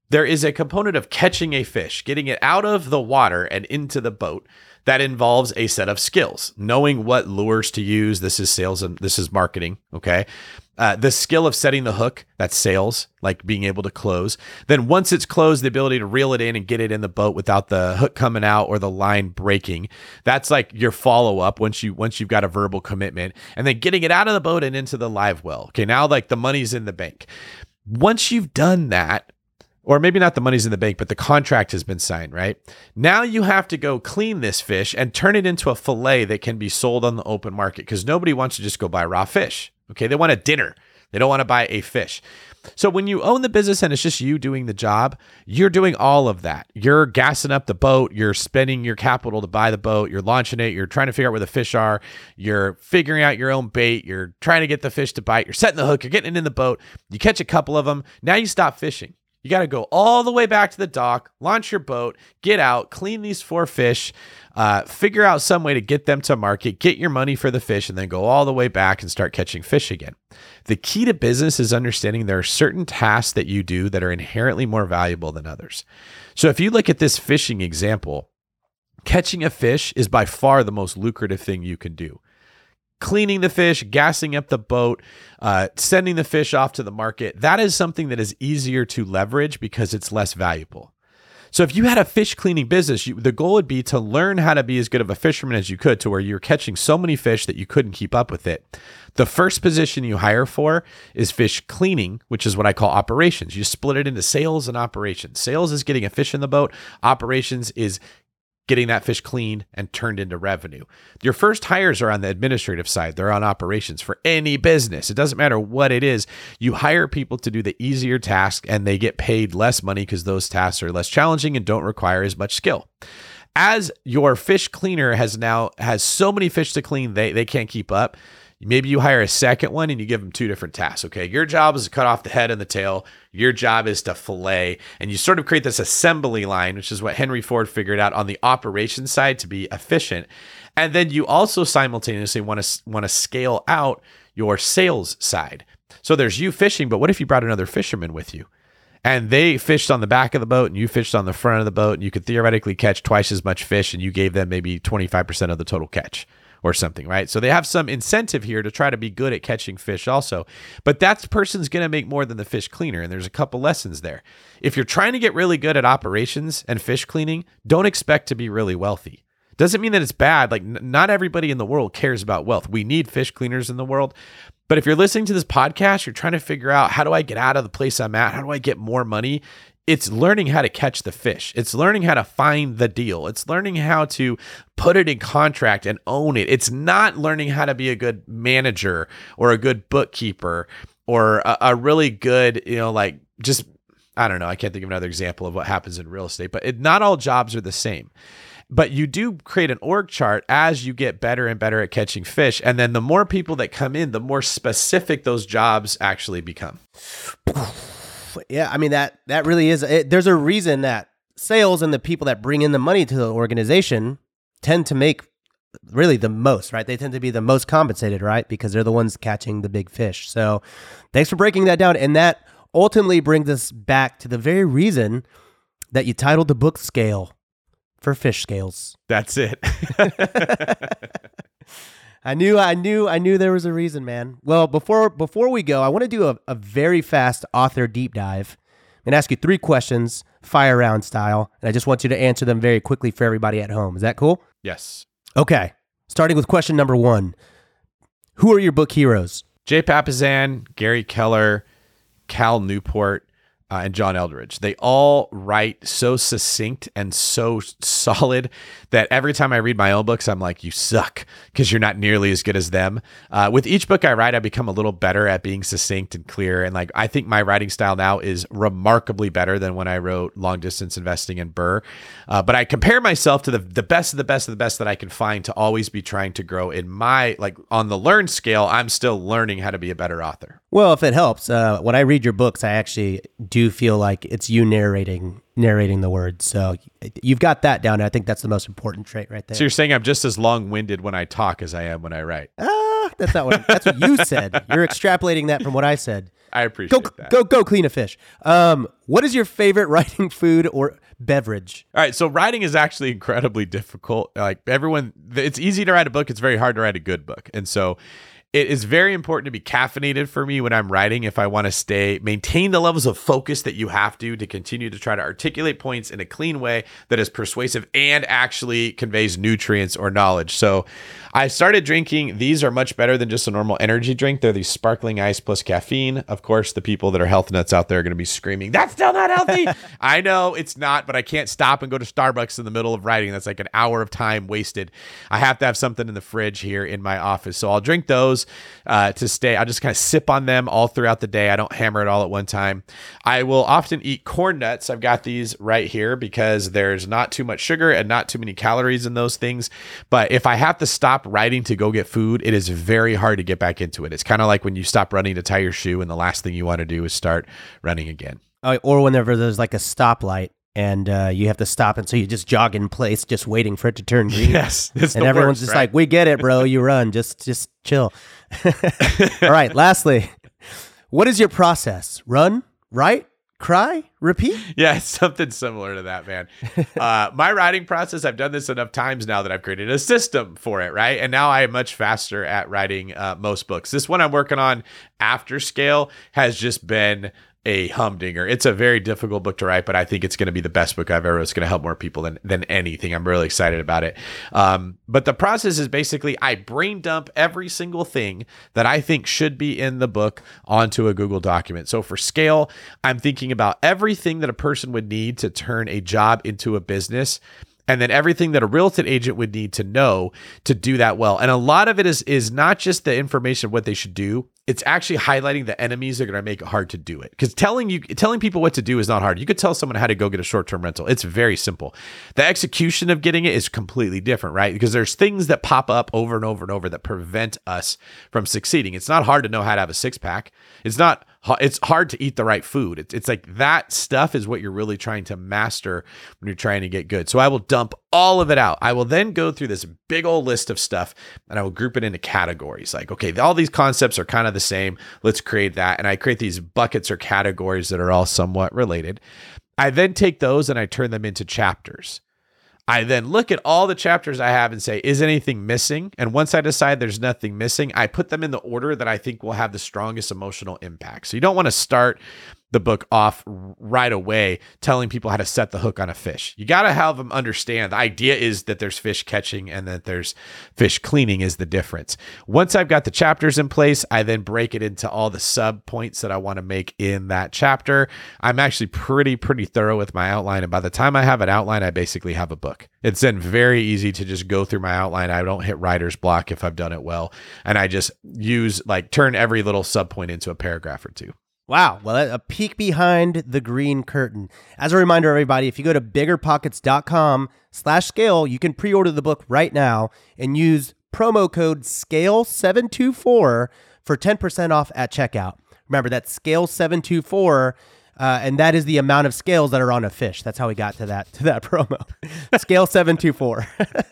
there is a component of catching a fish, getting it out of the water and into the boat that involves a set of skills, knowing what lures to use. This is sales and this is marketing. Okay. Uh, the skill of setting the hook, that's sales, like being able to close. Then once it's closed, the ability to reel it in and get it in the boat without the hook coming out or the line breaking. That's like your follow-up once you once you've got a verbal commitment. And then getting it out of the boat and into the live well. Okay, now like the money's in the bank. Once you've done that, or maybe not the money's in the bank, but the contract has been signed, right? Now you have to go clean this fish and turn it into a fillet that can be sold on the open market, because nobody wants to just go buy raw fish. Okay, they want a dinner. They don't want to buy a fish. So when you own the business and it's just you doing the job, you're doing all of that. You're gassing up the boat. You're spending your capital to buy the boat. You're launching it. You're trying to figure out where the fish are. You're figuring out your own bait. You're trying to get the fish to bite. You're setting the hook. You're getting it in the boat. You catch a couple of them. Now you stop fishing. You got to go all the way back to the dock, launch your boat, get out, clean these four fish, uh, figure out some way to get them to market, get your money for the fish, and then go all the way back and start catching fish again. The key to business is understanding there are certain tasks that you do that are inherently more valuable than others. So if you look at this fishing example, catching a fish is by far the most lucrative thing you can do. Cleaning the fish, gassing up the boat, uh, sending the fish off to the market, that is something that is easier to leverage because it's less valuable. So if you had a fish cleaning business, you, the goal would be to learn how to be as good of a fisherman as you could, to where you're catching so many fish that you couldn't keep up with it. The first position you hire for is fish cleaning, which is what I call operations. You split it into sales and operations. Sales is getting a fish in the boat. Operations is getting that fish cleaned and turned into revenue. Your first hires are on the administrative side. They're on operations for any business. It doesn't matter what it is. You hire people to do the easier task and they get paid less money because those tasks are less challenging and don't require as much skill. As your fish cleaner has now has so many fish to clean, they, they can't keep up. Maybe you hire a second one and you give them two different tasks. Okay, your job is to cut off the head and the tail. Your job is to fillet. And you sort of create this assembly line, which is what Henry Ford figured out on the operations side to be efficient. And then you also simultaneously want to want to scale out your sales side. So there's you fishing, but what if you brought another fisherman with you? And they fished on the back of the boat and you fished on the front of the boat, and you could theoretically catch twice as much fish, and you gave them maybe twenty-five percent of the total catch or something, right? So they have some incentive here to try to be good at catching fish also. But that person's going to make more than the fish cleaner, and there's a couple lessons there. If you're trying to get really good at operations and fish cleaning, don't expect to be really wealthy. Doesn't mean that it's bad. Like, n- not everybody in the world cares about wealth. We need fish cleaners in the world. But if you're listening to this podcast, you're trying to figure out, how do I get out of the place I'm at? How do I get more money? It's learning how to catch the fish. It's learning how to find the deal. It's learning how to put it in contract and own it. It's not learning how to be a good manager or a good bookkeeper or a, a really good, you know, like just, I don't know. I can't think of another example of what happens in real estate, but it, not all jobs are the same. But you do create an org chart as you get better and better at catching fish. And then the more people that come in, the more specific those jobs actually become. Yeah, I mean, that that really is, it, there's a reason that sales and the people that bring in the money to the organization tend to make really the most, right? They tend to be the most compensated, right? Because they're the ones catching the big fish. So thanks for breaking that down. And that ultimately brings us back to the very reason that you titled the book Scale for Fish Scales. That's it. I knew, I knew, I knew there was a reason, man. Well, before before we go, I want to do a, a very fast author deep dive. I'm going to ask you three questions, fire round style, and I just want you to answer them very quickly for everybody at home. Is that cool? Yes. Okay. Starting with question number one. Who are your book heroes? Jay Papasan, Gary Keller, Cal Newport, Uh, and John Eldredge. They all write so succinct and so solid that every time I read my own books, I'm like, you suck, because you're not nearly as good as them. Uh, with each book I write, I become a little better at being succinct and clear. And like, I think my writing style now is remarkably better than when I wrote Long Distance Investing and Burr. Uh, but I compare myself to the, the best of the best of the best that I can find to always be trying to grow in my, like on the learn scale, I'm still learning how to be a better author. Well, if it helps, uh, when I read your books, I actually do feel like it's you narrating narrating the words. So you've got that down. I think that's the most important trait right there. So you're saying I'm just as long-winded when I talk as I am when I write? Uh, That's not what. That's what you said. You're extrapolating that from what I said. I appreciate go, that. Go, go, clean a fish. Um, what is your favorite writing food or beverage? All right, so writing is actually incredibly difficult. Like everyone, it's easy to write a book. It's very hard to write a good book, and so it is very important to be caffeinated for me when I'm writing if I want to stay, maintain the levels of focus that you have to to continue to try to articulate points in a clean way that is persuasive and actually conveys nutrients or knowledge. So I started drinking. These are much better than just a normal energy drink. They're these sparkling ice plus caffeine. Of course, the people that are health nuts out there are going to be screaming, that's still not healthy. I know it's not, but I can't stop and go to Starbucks in the middle of writing. That's like an hour of time wasted. I have to have something in the fridge here in my office. So I'll drink those uh, to stay. I'll just kind of sip on them all throughout the day. I don't hammer it all at one time. I will often eat corn nuts. I've got these right here because there's not too much sugar and not too many calories in those things. But if I have to stop writing to go get food, it is very hard to get back into it. It's kind of like when you stop running to tie your shoe and the last thing you want to do is start running again. Uh, or whenever there's like a stoplight and uh, you have to stop, and so you just jog in place, just waiting for it to turn green. Yes, it's and the everyone's worst, just right? like, "We get it, bro. You run. Just, just chill." All right. Lastly, what is your process? Run, write, cry, repeat? Yeah, it's something similar to that, man. Uh, my writing process, I've done this enough times now that I've created a system for it, right? And now I am much faster at writing uh, most books. This one I'm working on, After Scale, has just been a humdinger. It's a very difficult book to write, but I think it's going to be the best book I've ever. It's going to help more people than than anything. I'm really excited about it. Um, but the process is basically I brain dump every single thing that I think should be in the book onto a Google document. So for Scale, I'm thinking about everything that a person would need to turn a job into a business, and then everything that a real estate agent would need to know to do that well. And a lot of it is is not just the information of what they should do. It's actually highlighting the enemies that are going to make it hard to do it. Because telling you, telling people what to do is not hard. You could tell someone how to go get a short-term rental. It's very simple. The execution of getting it is completely different, right? Because there's things that pop up over and over and over that prevent us from succeeding. It's not hard to know how to have a six-pack. It's not. It's hard to eat the right food. It's, it's like that stuff is what you're really trying to master when you're trying to get good. So I will dump all of it out. I will then go through this big old list of stuff and I will group it into categories. Like, okay, all these concepts are kind of the same. Let's create that. And I create these buckets or categories that are all somewhat related. I then take those and I turn them into chapters. I then look at all the chapters I have and say, is anything missing? And once I decide there's nothing missing, I put them in the order that I think will have the strongest emotional impact. So you don't want to start the book off right away telling people how to set the hook on a fish. You got to have them understand the idea is that there's fish catching and that there's fish cleaning is the difference. Once I've got the chapters in place, I then break it into all the sub points that I want to make in that chapter. I'm actually pretty, pretty thorough with my outline. And by the time I have an outline, I basically have a book. It's then very easy to just go through my outline. I don't hit writer's block if I've done it well. And I just use like turn every little sub point into a paragraph or two. Wow. Well, a peek behind the green curtain. As a reminder, everybody, if you go to biggerpockets.com slash scale, you can pre-order the book right now and use promo code scale seven two four for ten percent off at checkout. Remember, that's scale seven two four, uh, and that is the amount of scales that are on a fish. That's how we got to that, to that promo. Scale seven two four.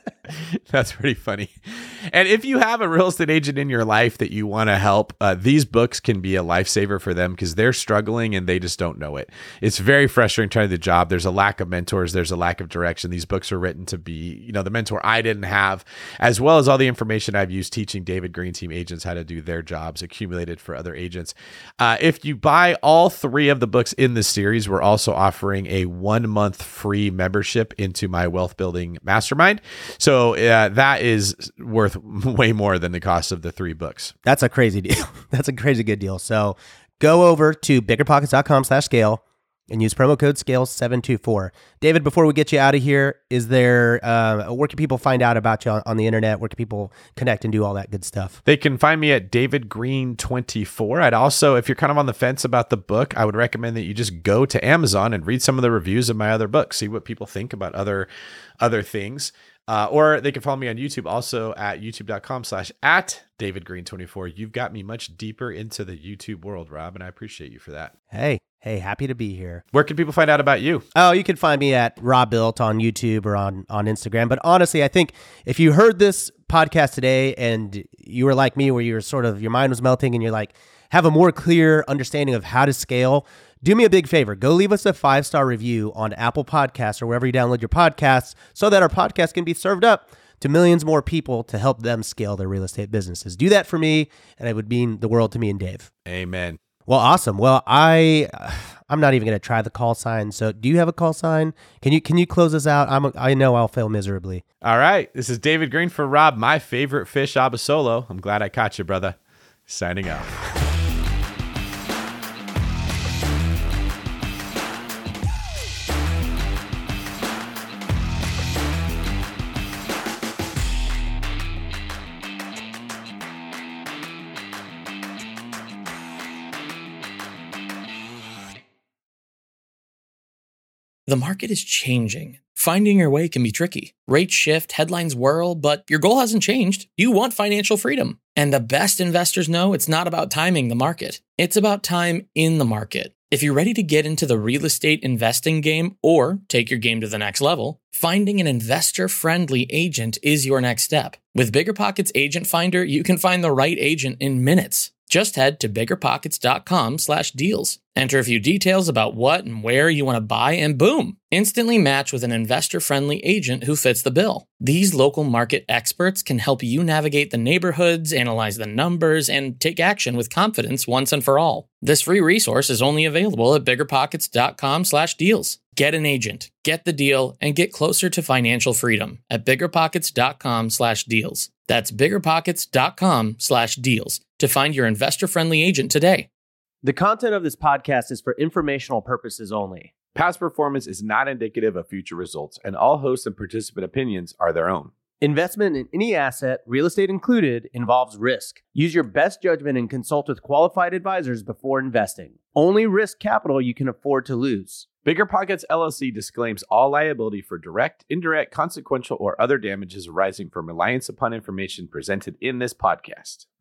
That's pretty funny. And if you have a real estate agent in your life that you want to help, uh, these books can be a lifesaver for them because they're struggling and they just don't know it. It's very frustrating trying the job. There's a lack of mentors. There's a lack of direction. These books are written to be, you know, the mentor I didn't have, as well as all the information I've used teaching David Green team agents how to do their jobs accumulated for other agents. Uh, if you buy all three of the books in this series, we're also offering a one month free membership into my wealth building mastermind. So uh, that is worth way more than the cost of the three books. That's a crazy deal. That's a crazy good deal. So go over to biggerpockets.com slash scale and use promo code scale seven two four. David, before we get you out of here, is there, uh, where can people find out about you on, on the internet? Where can people connect and do all that good stuff? They can find me at David Green twenty-four. I'd also, if you're kind of on the fence about the book, I would recommend that you just go to Amazon and read some of the reviews of my other books, see what people think about other, other things. Uh, or they can follow me on YouTube also at youtube.com slash at David Green 24. You've got me much deeper into the YouTube world, Rob, and I appreciate you for that. Hey, Hey, happy to be here. Where can people find out about you? Oh, you can find me at Rob Built on YouTube or on, on Instagram. But honestly, I think if you heard this podcast today and you were like me, where you're sort of, your mind was melting and you're like, have a more clear understanding of how to scale, do me a big favor. Go leave us a five-star review on Apple Podcasts or wherever you download your podcasts so that our podcast can be served up to millions more people to help them scale their real estate businesses. Do that for me, and it would mean the world to me and Dave. Amen. Well, awesome. Well, I, I'm not even going to try the call sign. So do you have a call sign? Can you can you close us out? I'm, I know I'll fail miserably. All right. This is David Green for Rob, my favorite fish, Abasolo. I'm glad I caught you, brother. Signing off. The market is changing. Finding your way can be tricky. Rates shift, headlines whirl, but your goal hasn't changed. You want financial freedom. And the best investors know it's not about timing the market. It's about time in the market. If you're ready to get into the real estate investing game or take your game to the next level, finding an investor-friendly agent is your next step. With BiggerPockets Agent Finder, you can find the right agent in minutes. Just head to biggerpockets.com slash deals. Enter a few details about what and where you want to buy, and boom, instantly match with an investor-friendly agent who fits the bill. These local market experts can help you navigate the neighborhoods, analyze the numbers, and take action with confidence once and for all. This free resource is only available at biggerpockets.com slash deals. Get an agent, get the deal, and get closer to financial freedom at biggerpockets.com slash deals. That's biggerpockets.com slash deals to find your investor-friendly agent today. The content of this podcast is for informational purposes only. Past performance is not indicative of future results, and all hosts and participant opinions are their own. Investment in any asset, real estate included, involves risk. Use your best judgment and consult with qualified advisors before investing. Only risk capital you can afford to lose. BiggerPockets L L C disclaims all liability for direct, indirect, consequential, or other damages arising from reliance upon information presented in this podcast.